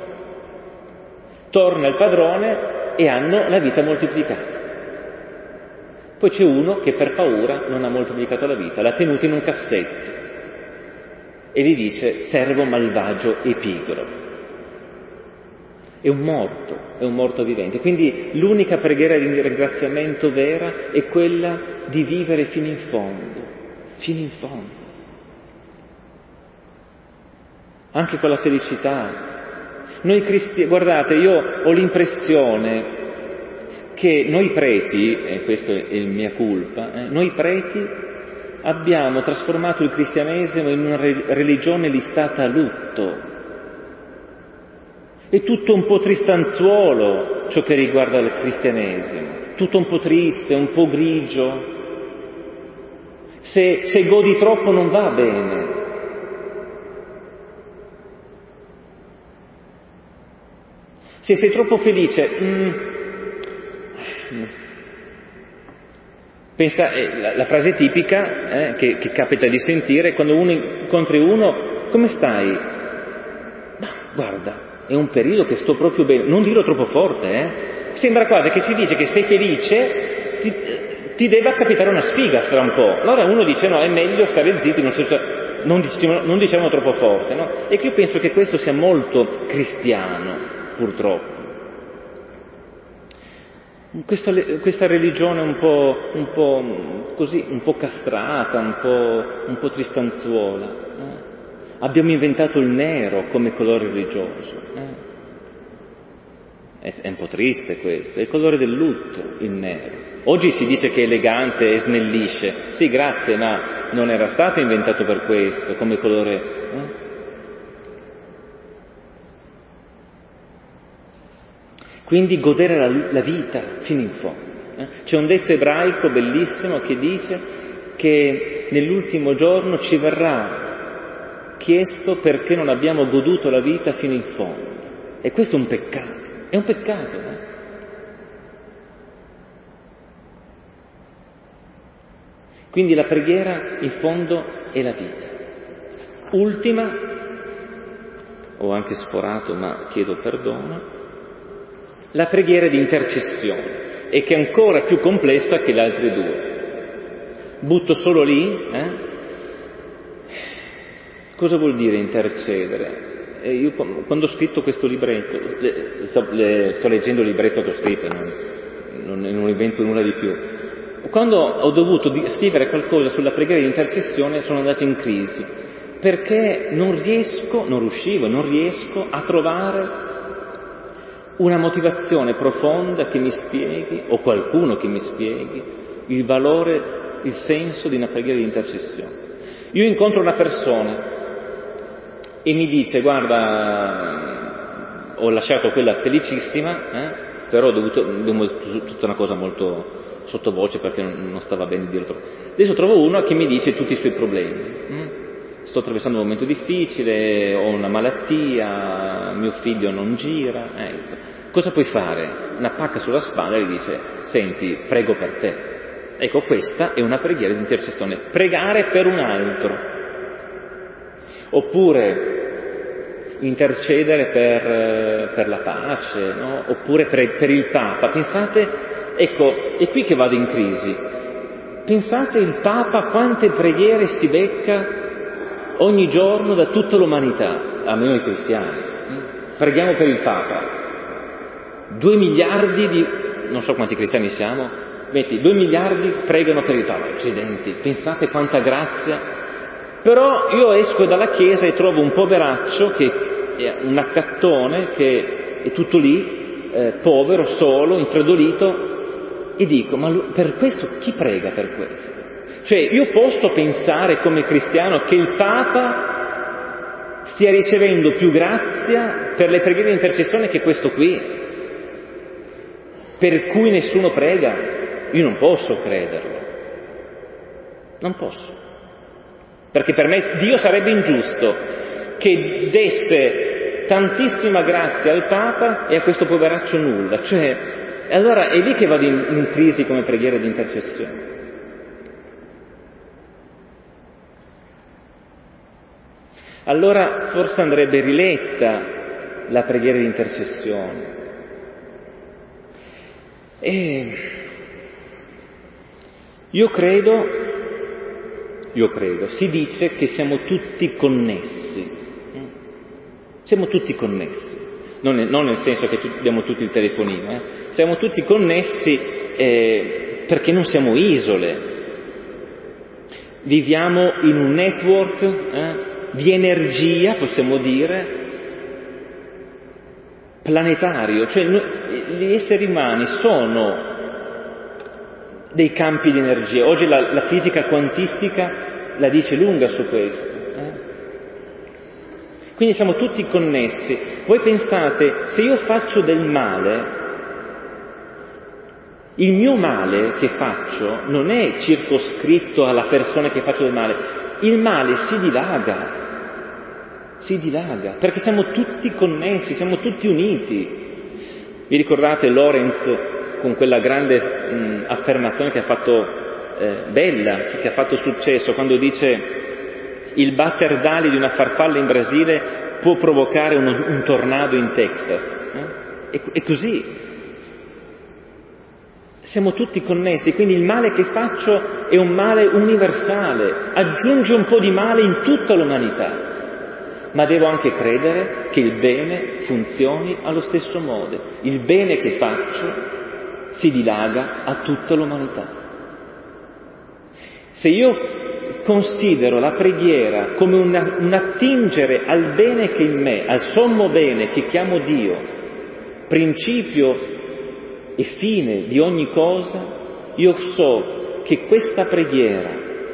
Torna il padrone e hanno la vita moltiplicata. Poi c'è uno che per paura non ha moltiplicato la vita, l'ha tenuta in un cassetto e gli dice: servo malvagio e pigro. È un morto vivente. Quindi l'unica preghiera di ringraziamento vera è quella di vivere fino in fondo. Anche con la felicità. Noi cristiani, guardate, io ho l'impressione che noi preti, e questa è mia colpa, noi preti abbiamo trasformato il cristianesimo in una religione listata a lutto. È tutto un po' tristanzuolo ciò che riguarda il cristianesimo, tutto un po' triste, un po' grigio. Se godi troppo non va bene. Se sei troppo felice, pensa, la frase tipica che capita di sentire quando uno incontri uno: come stai? Ma guarda, è un periodo che sto proprio bene. Non dirlo troppo forte, Sembra quasi che si dice che sei felice, ti deve capitare una sfiga fra un po'. Allora uno dice: no, è meglio stare zitti, non diciamo troppo forte, no? E che io penso che questo sia molto cristiano, purtroppo. Questa religione un po' così, un po' castrata, un po' tristanzuola. Abbiamo inventato il nero come colore religioso. È un po' triste questo, è il colore del lutto, il nero. Oggi si dice che è elegante e snellisce. Sì, grazie, ma non era stato inventato per questo, come colore. Quindi godere la vita fino in fondo. C'è un detto ebraico bellissimo che dice che nell'ultimo giorno ci verrà chiesto perché non abbiamo goduto la vita fino in fondo. E questo è un peccato, Quindi la preghiera in fondo è la vita. Ultima, ho anche sforato ma chiedo perdono, la preghiera di intercessione, e che è ancora più complessa che le altre 2. Butto solo lì, Cosa vuol dire intercedere? Io quando ho scritto questo libretto, sto leggendo il libretto che ho scritto, non invento nulla di più. Quando ho dovuto scrivere qualcosa sulla preghiera di intercessione sono andato in crisi, perché non riesco a trovare una motivazione profonda che mi spieghi, o qualcuno che mi spieghi, il valore, il senso di una preghiera di intercessione. Io incontro una persona e mi dice: guarda, ho lasciato quella felicissima, però ho dovuto tutta una cosa molto sottovoce perché non stava bene dirlo troppo. Adesso trovo uno che mi dice tutti i suoi problemi. Sto attraversando un momento difficile, ho una malattia, mio figlio non gira, cosa puoi fare? Una pacca sulla spalla e gli dice: senti, prego per te. Ecco, questa è una preghiera di intercessione, pregare per un altro. Oppure intercedere per la pace, no? Oppure per il Papa. Pensate, ecco, è qui che vado in crisi. Pensate il Papa quante preghiere si becca ogni giorno da tutta l'umanità, almeno i cristiani. Preghiamo per il Papa. 2 miliardi di... non so quanti cristiani siamo, 2 miliardi pregano per il Papa. Accidenti, pensate quanta grazia. Però io esco dalla chiesa e trovo un poveraccio, che è un accattone, che è tutto lì, povero, solo, infreddolito, e dico: ma per questo chi prega per questo? Cioè, io posso pensare come cristiano che il Papa stia ricevendo più grazia per le preghiere di intercessione che questo qui, per cui nessuno prega? Io non posso crederlo. Non posso. Perché per me Dio sarebbe ingiusto che desse tantissima grazia al Papa e a questo poveraccio nulla. Cioè, allora è lì che vado in crisi come preghiera di intercessione. Allora forse andrebbe riletta la preghiera di intercessione. E io credo, si dice che siamo tutti connessi. Siamo tutti connessi. Non nel senso che abbiamo tutti il telefonino, Siamo tutti connessi perché non siamo isole. Viviamo in un network di energia, possiamo dire, planetario. Cioè gli esseri umani sono dei campi di energia. Oggi la fisica quantistica la dice lunga su questo. Quindi siamo tutti connessi. Voi pensate, se io faccio del male, il mio male che faccio non è circoscritto alla persona che faccio del male, il male si dilaga, perché siamo tutti connessi, siamo tutti uniti. Vi ricordate Lorenz con quella grande affermazione che ha fatto bella, che ha fatto successo, quando dice: il batter d'ali di una farfalla in Brasile può provocare un tornado in Texas. È così. Siamo tutti connessi, quindi il male che faccio è un male universale, aggiunge un po' di male in tutta l'umanità. Ma devo anche credere che il bene funzioni allo stesso modo. Il bene che faccio si dilaga a tutta l'umanità. Se io considero la preghiera come un attingere al bene che è in me, al sommo bene che chiamo Dio, principio e fine di ogni cosa, io so che questa preghiera,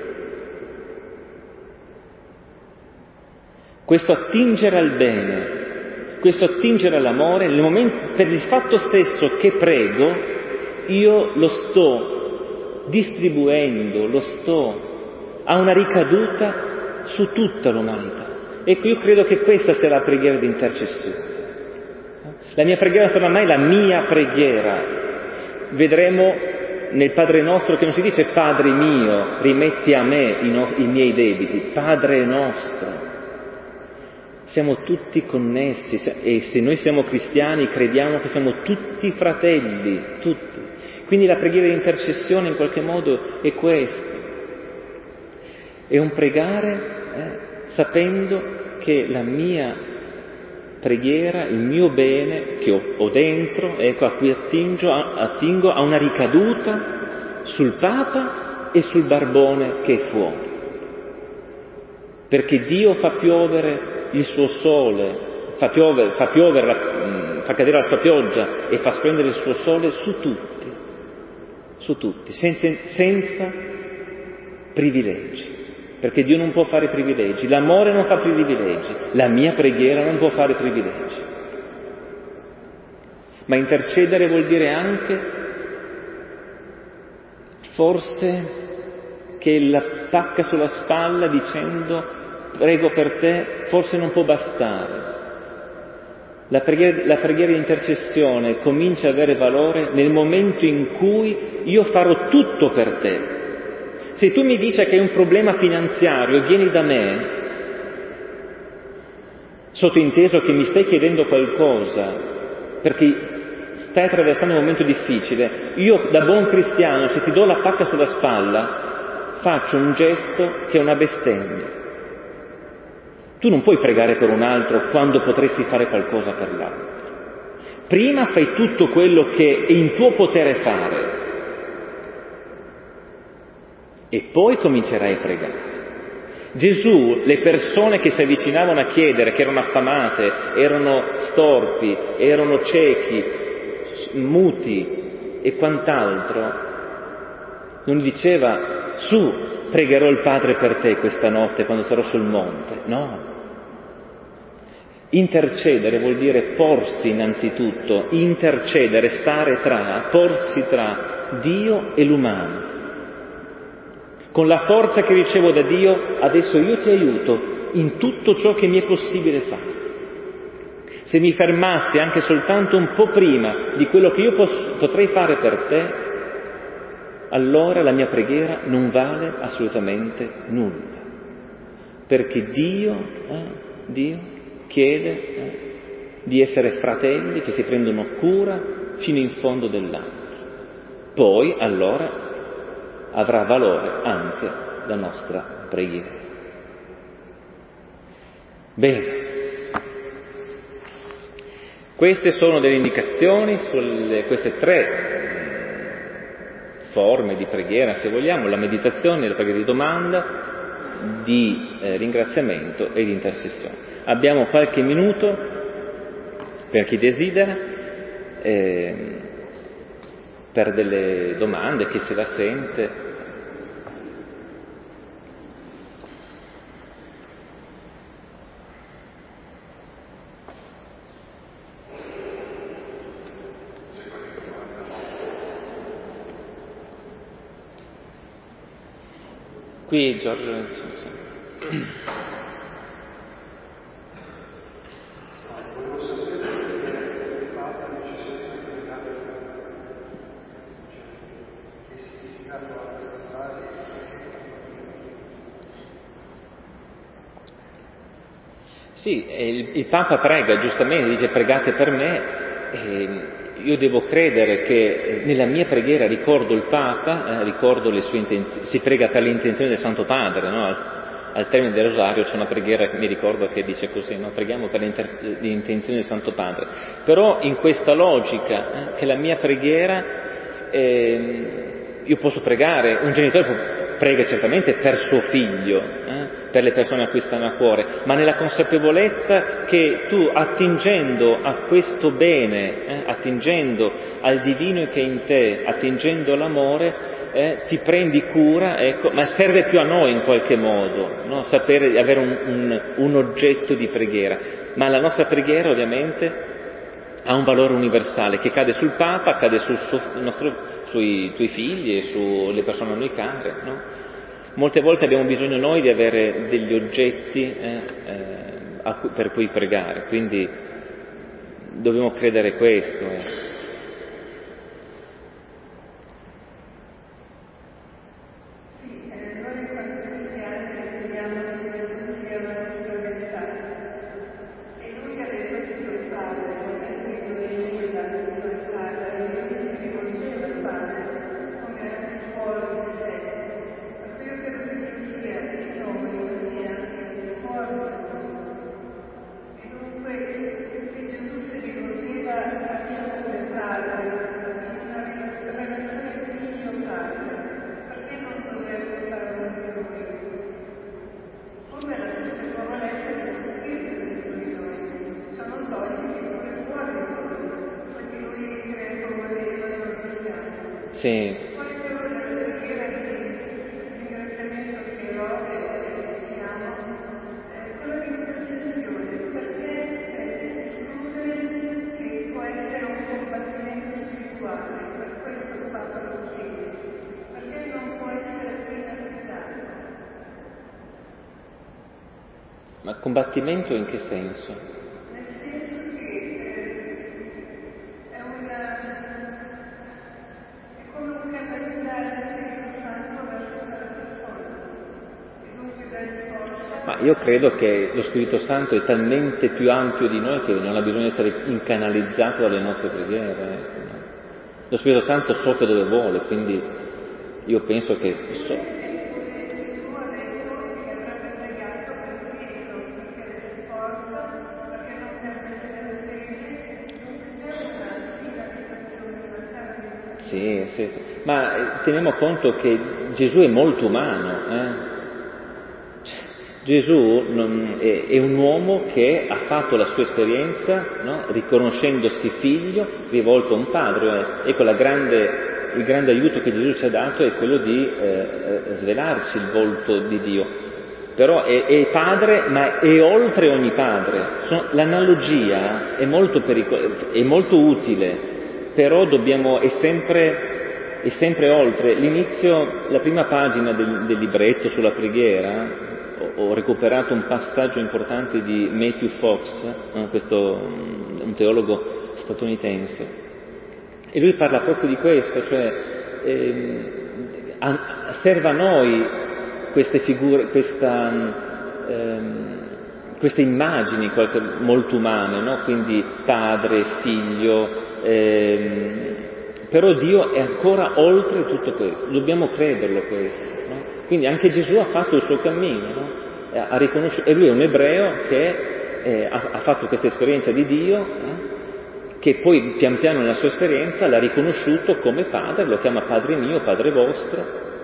questo attingere al bene, questo attingere all'amore, nel momento, per il fatto stesso che prego, io lo sto distribuendo, ha una ricaduta su tutta l'umanità. Ecco, io credo che questa sia la preghiera di intercessione. La mia preghiera sarà mai la mia preghiera. Vedremo nel Padre nostro che non si dice Padre mio, rimetti a me i miei debiti, Padre nostro. Siamo tutti connessi e se noi siamo cristiani crediamo che siamo tutti fratelli, tutti. Quindi la preghiera di intercessione in qualche modo è questo. È un pregare sapendo che la mia preghiera, il mio bene che ho dentro, ecco, a cui attingo, ha una ricaduta sul Papa e sul barbone che è fuori. Perché Dio fa piovere il suo sole, fa cadere la sua pioggia e fa splendere il suo sole su tutti, senza privilegi. Perché Dio non può fare privilegi, l'amore non fa privilegi, la mia preghiera non può fare privilegi. Ma intercedere vuol dire anche, forse, che la pacca sulla spalla dicendo prego per te forse non può bastare. La preghiera di intercessione comincia ad avere valore nel momento in cui io farò tutto per te. Se tu mi dici che hai un problema finanziario e vieni da me, sottointeso che mi stai chiedendo qualcosa perché stai attraversando un momento difficile, io da buon cristiano, se ti do la pacca sulla spalla, faccio un gesto che è una bestemmia. Tu non puoi pregare per un altro quando potresti fare qualcosa per l'altro. Prima fai tutto quello che è in tuo potere fare e poi comincerai a pregare. Gesù, le persone che si avvicinavano a chiedere, che erano affamate, erano storpi, erano ciechi, muti e quant'altro, non diceva su, pregherò il Padre per te questa notte quando sarò sul monte, no. Intercedere vuol dire porsi innanzitutto, intercedere, stare tra, porsi tra Dio e l'umano. Con la forza che ricevo da Dio, adesso io ti aiuto in tutto ciò che mi è possibile fare. Se mi fermassi anche soltanto un po' prima di quello che io potrei fare per te, allora la mia preghiera non vale assolutamente nulla. Perché Dio chiede di essere fratelli che si prendono cura fino in fondo dell'altro. Poi, allora, avrà valore anche la nostra preghiera. Bene. Queste sono delle indicazioni sulle queste tre forme di preghiera, se vogliamo, la meditazione, la preghiera di domanda, di ringraziamento e di intercessione. Abbiamo qualche minuto per chi desidera, per delle domande, chi se la sente. Qui Giorgio. Sì. Sì, il Papa prega, giustamente, dice pregate per me, io devo credere che nella mia preghiera ricordo il Papa, ricordo le sue intenzioni, si prega per le intenzioni del Santo Padre, no? Al termine del Rosario c'è una preghiera che mi ricordo che dice così, no? Preghiamo per le intenzioni del Santo Padre, però in questa logica che la mia preghiera, io posso pregare, un genitore prega certamente per suo figlio, per le persone a cui stanno a cuore, ma nella consapevolezza che tu attingendo a questo bene, attingendo al divino che è in te, attingendo all'amore, ti prendi cura, ecco, ma serve più a noi in qualche modo, no? Sapere avere un oggetto di preghiera, ma la nostra preghiera ovviamente ha un valore universale che cade sul Papa, cade sui tuoi figli e sulle persone a noi care, no? Molte volte abbiamo bisogno noi di avere degli oggetti per cui pregare, quindi dobbiamo credere questo. Sì. Poi però nella preghiera di ringraziamento che siamo, quello di intercessione, perché esclude che può essere un combattimento Ma combattimento in che senso? Nel senso che è come un canalizzare lo Spirito Santo verso quella persona e dunque dargli forza. Ma io credo che lo Spirito Santo è talmente più ampio di noi che non ha bisogno di essere incanalizzato dalle nostre preghiere. Lo Spirito Santo soffia dove vuole, quindi io penso che... Gesù ha detto che avrebbe pregato per Pietro perché avesse forza, perché non perdesse la fede, dunque c'è una meditazione, una cara meditazione. Sì. Ma teniamo conto che Gesù è molto umano, Gesù è un uomo che ha fatto la sua esperienza, no? Riconoscendosi figlio, rivolto a un padre. Ecco, il grande aiuto che Gesù ci ha dato è quello di svelarci il volto di Dio. Però è padre, ma è oltre ogni padre. L'analogia è molto è molto utile, però è sempre oltre. La prima pagina del libretto sulla preghiera, ho recuperato un passaggio importante di Matthew Fox, un teologo statunitense, e lui parla proprio di questo, cioè serve a noi queste figure, queste immagini molto umane, no? Quindi padre, figlio, però Dio è ancora oltre tutto questo, dobbiamo crederlo questo, no? Quindi anche Gesù ha fatto il suo cammino, no? E lui è un ebreo che ha fatto questa esperienza di Dio, che poi pian piano nella sua esperienza l'ha riconosciuto come padre, lo chiama padre mio, padre vostro,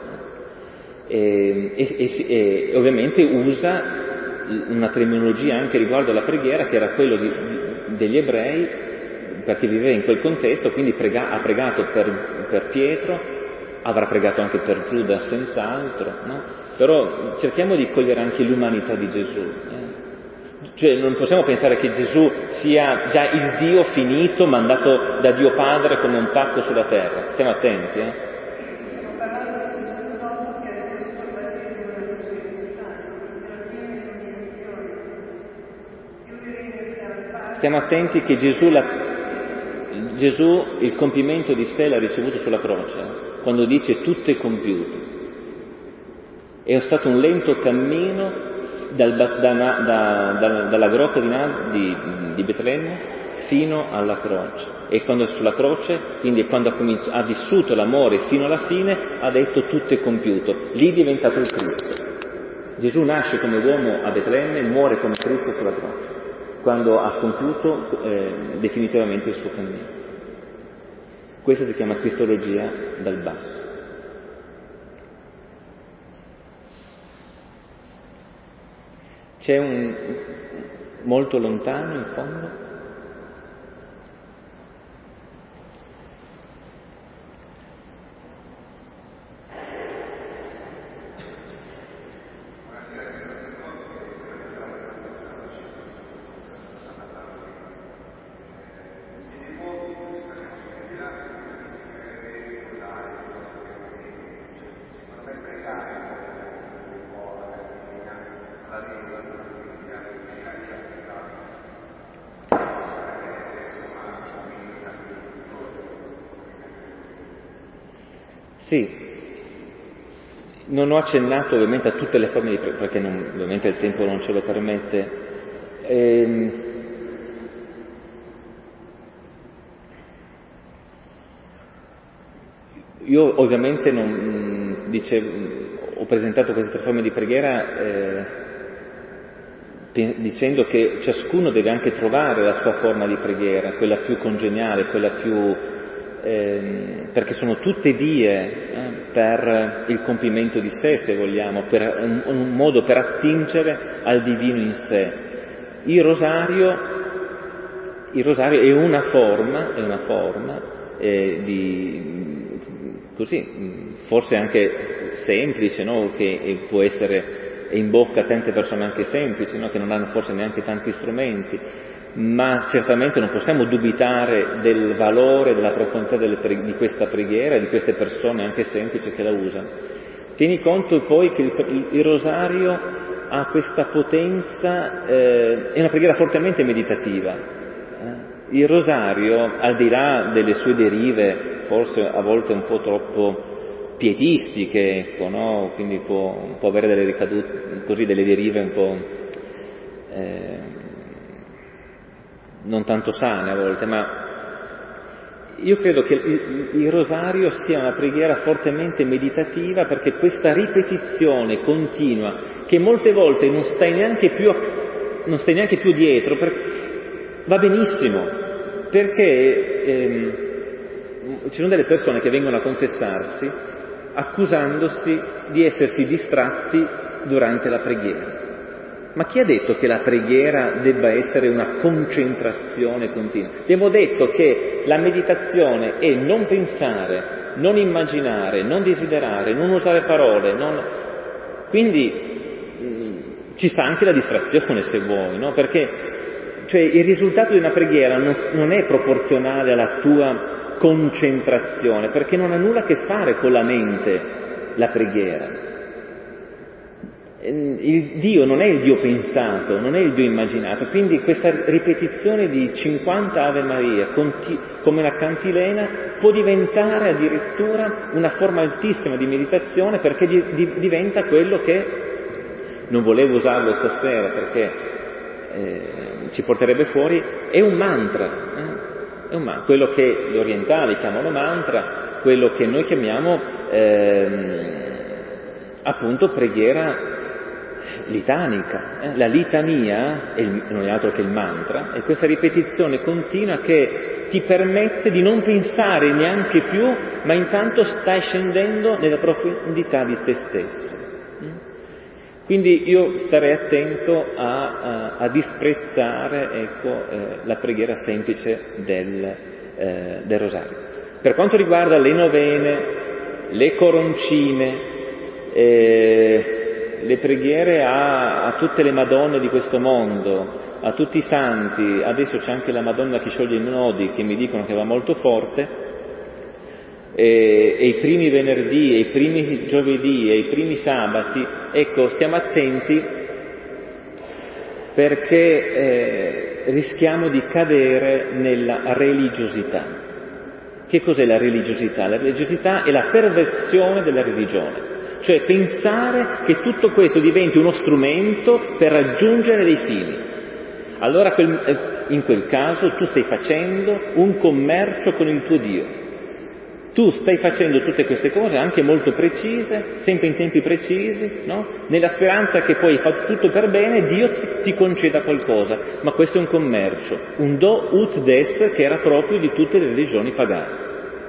e ovviamente usa una terminologia anche riguardo alla preghiera che era quello degli ebrei, perché viveva in quel contesto, quindi ha pregato per Pietro, avrà pregato anche per Giuda senz'altro, no? Però cerchiamo di cogliere anche l'umanità di Gesù. Cioè non possiamo pensare che Gesù sia già il Dio finito, mandato da Dio Padre come un pacco sulla terra. Stiamo attenti, Stiamo parlando di Gesù dopo che ha ricevuto il battesimo dello Spirito Santo, nella piena illuminazione. Io vi ringrazio al Padre. Stiamo attenti che Gesù il compimento di sé l'ha ricevuto sulla croce, quando dice tutto è compiuto. È stato un lento cammino dalla grotta di Betlemme fino alla croce. E quando è sulla croce, quindi quando ha vissuto l'amore fino alla fine, ha detto tutto è compiuto. Lì è diventato il Cristo. Gesù nasce come uomo a Betlemme, muore come Cristo sulla croce, quando ha compiuto definitivamente il suo cammino. Questa si chiama Cristologia dal basso. C'è un molto lontano in fondo? Sì, non ho accennato ovviamente a tutte le forme di preghiera, perché ovviamente il tempo non ce lo permette. Io ovviamente ho presentato queste tre forme di preghiera dicendo che ciascuno deve anche trovare la sua forma di preghiera, quella più congeniale, quella più... perché sono tutte vie per il compimento di sé, se vogliamo, per un modo per attingere al divino in sé. Il rosario è una forma così, forse anche semplice, no? Che può essere in bocca a tante persone anche semplici, no? Che non hanno forse neanche tanti strumenti, ma certamente non possiamo dubitare del valore, della profondità di questa preghiera, di queste persone anche semplici che la usano. Tieni conto poi che il rosario ha questa potenza, è una preghiera fortemente meditativa. Il rosario, al di là delle sue derive, forse a volte un po' troppo pietistiche, ecco, no? Quindi può avere delle ricadute, così, delle derive un po' non tanto sane a volte, ma io credo che il rosario sia una preghiera fortemente meditativa, perché questa ripetizione continua, che molte volte non stai neanche più dietro, va benissimo, perché ci sono delle persone che vengono a confessarsi accusandosi di essersi distratti durante la preghiera. Ma chi ha detto che la preghiera debba essere una concentrazione continua? Abbiamo detto che la meditazione è non pensare, non immaginare, non desiderare, non usare parole, quindi ci sta anche la distrazione, se vuoi, no? Perché il risultato di una preghiera non è proporzionale alla tua concentrazione, perché non ha nulla a che fare con la mente la preghiera. Il Dio non è il Dio pensato, non è il Dio immaginato, quindi questa ripetizione di 50 Ave Maria come una cantilena può diventare addirittura una forma altissima di meditazione, perché diventa quello che, non volevo usarlo stasera perché ci porterebbe fuori, è un mantra. È un mantra, quello che gli orientali chiamano mantra, quello che noi chiamiamo appunto preghiera litanica. La litania non è altro che il mantra, è questa ripetizione continua che ti permette di non pensare neanche più, ma intanto stai scendendo nella profondità di te stesso. Quindi io starei attento a disprezzare la preghiera semplice del rosario. Per quanto riguarda le novene, le coroncine, le preghiere a tutte le Madonne di questo mondo, a tutti i santi, adesso c'è anche la Madonna che scioglie i nodi, che mi dicono che va molto forte, e i primi venerdì, e i primi giovedì, e i primi sabati, stiamo attenti, perché rischiamo di cadere nella religiosità. Che cos'è la religiosità? La religiosità è la perversione della religione. Cioè pensare che tutto questo diventi uno strumento per raggiungere dei fini. Allora in quel caso tu stai facendo un commercio con il tuo Dio. Tu stai facendo tutte queste cose anche molto precise, sempre in tempi precisi, no? Nella speranza che poi fatto tutto per bene Dio ti conceda qualcosa. Ma questo è un commercio, un do ut des che era proprio di tutte le religioni pagane.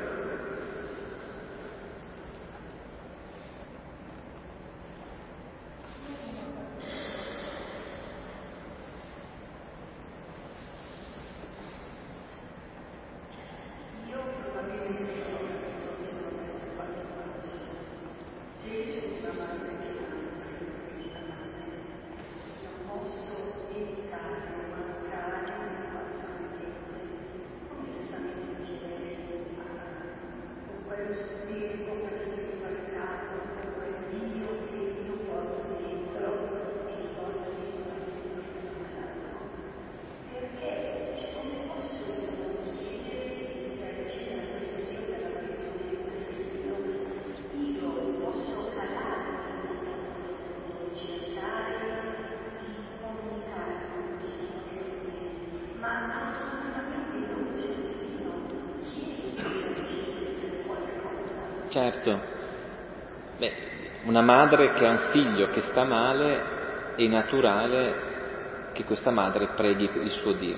Certo, una madre che ha un figlio che sta male, è naturale che questa madre preghi il suo Dio.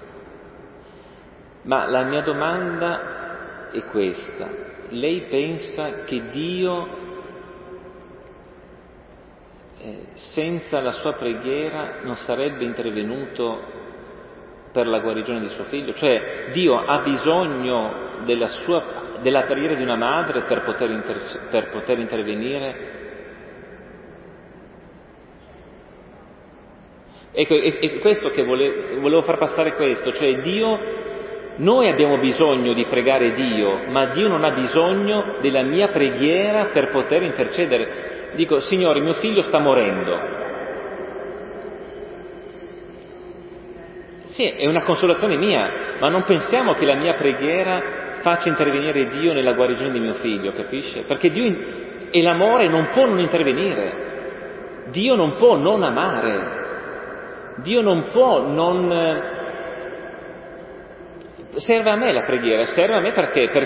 Ma la mia domanda è questa: lei pensa che Dio, senza la sua preghiera, non sarebbe intervenuto per la guarigione di suo figlio? Cioè, Dio ha bisogno della preghiera di una madre per poter intervenire? Ecco, è questo che volevo far passare questo, cioè noi abbiamo bisogno di pregare Dio, ma Dio non ha bisogno della mia preghiera per poter intercedere. Dico: Signore, mio figlio sta morendo, Sì, è una consolazione mia, ma non pensiamo che la mia preghiera faccia intervenire Dio nella guarigione di mio figlio, capisce? Perché Dio e l'amore non può non intervenire, Dio non può non amare, Dio non può non... Serve a me la preghiera, serve a me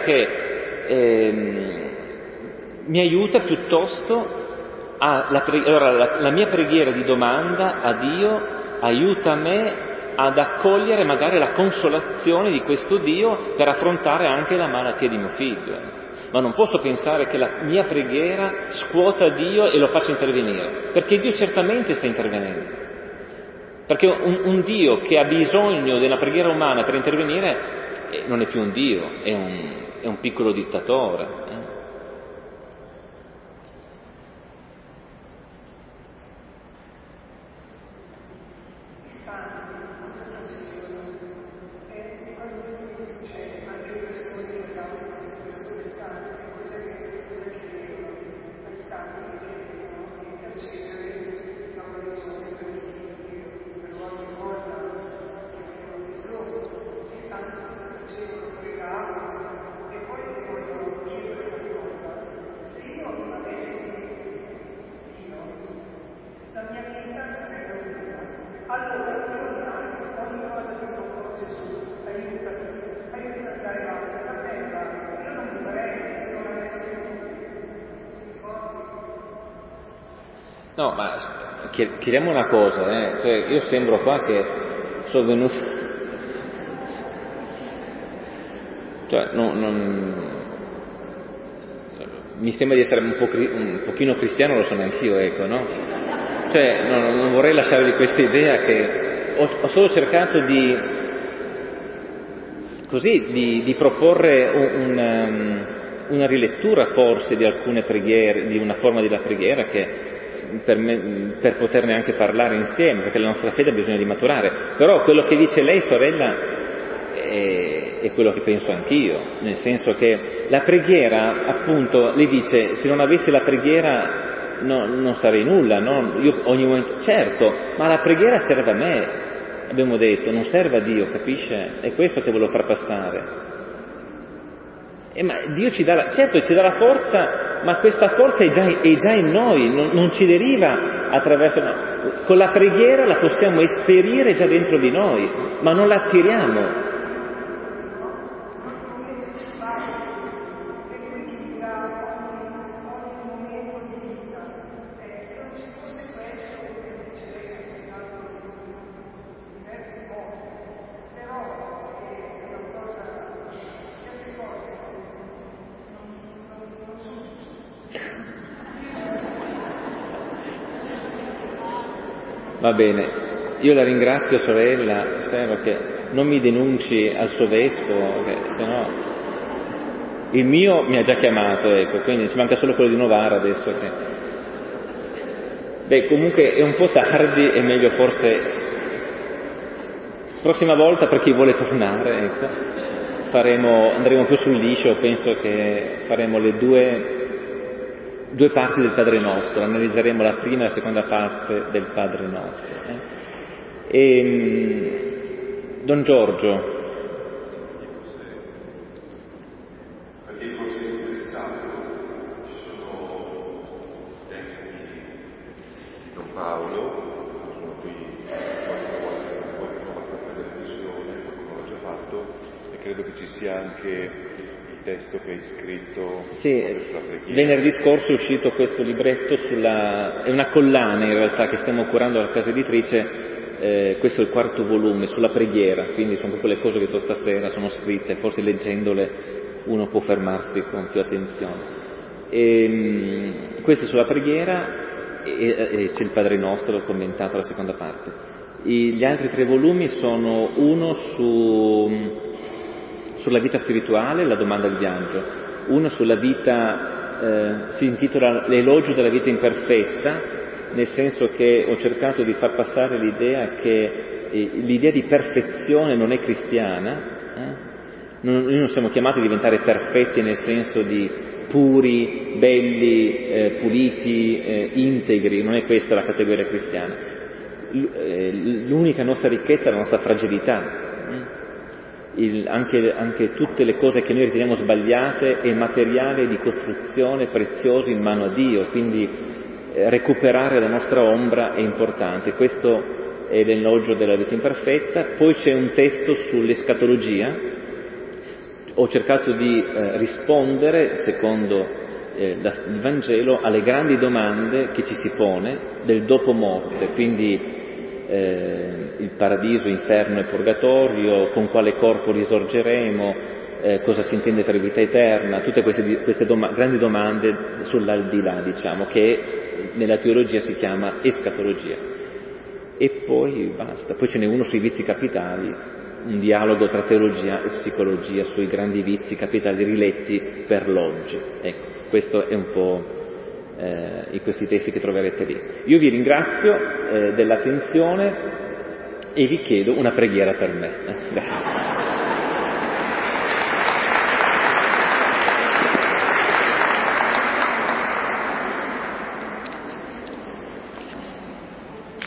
perché mi aiuta piuttosto allora la mia preghiera di domanda a Dio aiuta me ad accogliere magari la consolazione di questo Dio per affrontare anche la malattia di mio figlio. Ma non posso pensare che la mia preghiera scuota Dio e lo faccia intervenire, perché Dio certamente sta intervenendo. Perché un Dio che ha bisogno della preghiera umana per intervenire non è più un Dio, è un piccolo dittatore. No, ma chiediamo una cosa, cioè io sembro qua che sono venuto, cioè mi sembra di essere un pochino cristiano, lo sono anch'io, ecco, no? Cioè non vorrei lasciarvi questa idea che ho solo cercato di proporre una rilettura forse di alcune preghiere, di una forma della preghiera che per poterne anche parlare insieme, perché la nostra fede ha bisogno di maturare. Però quello che dice lei, sorella, è quello che penso anch'io, nel senso che la preghiera, appunto, lei dice, se non avessi la preghiera non sarei nulla, no? Io ogni momento, certo, ma la preghiera serve a me, abbiamo detto, non serve a Dio, capisce? È questo che volevo far passare. Ma Dio ci dà la forza, ma questa forza è già in noi, non ci deriva attraverso... No. Con la preghiera la possiamo esperire già dentro di noi, ma non la attiriamo. Va bene, io la ringrazio, sorella, spero che non mi denunci al suo vescovo, perché sennò il mio mi ha già chiamato, ecco, quindi ci manca solo quello di Novara adesso. Comunque è un po' tardi, è meglio forse prossima volta per chi vuole tornare, ecco, andremo più sul liscio, penso che faremo le due parti del Padre Nostro, analizzeremo la prima e la seconda parte del Padre Nostro. Don Giorgio. Perché forse è interessato, ci sono testi di Don Paolo, sono qui qualcuno abbastanza televisione, qualcuno l'ha già fatto, e credo che ci sia anche testo che hai scritto sulla preghiera. Venerdì scorso è uscito questo libretto è una collana in realtà che stiamo curando alla casa editrice, questo è il 4º volume sulla preghiera, quindi sono proprio le cose che tu stasera sono scritte, forse leggendole uno può fermarsi con più attenzione. Questo è sulla preghiera e c'è il Padre Nostro commentato alla seconda parte. Gli altri 3 volumi sono uno sulla vita spirituale, la domanda di viaggio, uno sulla vita, si intitola L'elogio della vita imperfetta, nel senso che ho cercato di far passare l'idea che l'idea di perfezione non è cristiana, noi non siamo chiamati a diventare perfetti nel senso di puri, belli, puliti, integri, non è questa la categoria cristiana. l'unica nostra ricchezza è la nostra fragilità. Anche tutte le cose che noi riteniamo sbagliate è materiale di costruzione prezioso in mano a Dio, quindi recuperare la nostra ombra è importante. Questo è l'elogio della vita imperfetta. Poi c'è un testo sull'escatologia. Ho cercato di rispondere, secondo il Vangelo, alle grandi domande che ci si pone del dopo morte, quindi il paradiso, inferno e purgatorio, con quale corpo risorgeremo, cosa si intende per vita eterna, tutte queste grandi domande sull'aldilà, diciamo, che nella teologia si chiama escatologia. E poi basta, poi ce n'è uno sui vizi capitali, un dialogo tra teologia e psicologia sui grandi vizi capitali riletti per l'oggi. Ecco, questo è un po' in questi testi che troverete lì. Io vi ringrazio dell'attenzione e vi chiedo una preghiera per me. Grazie.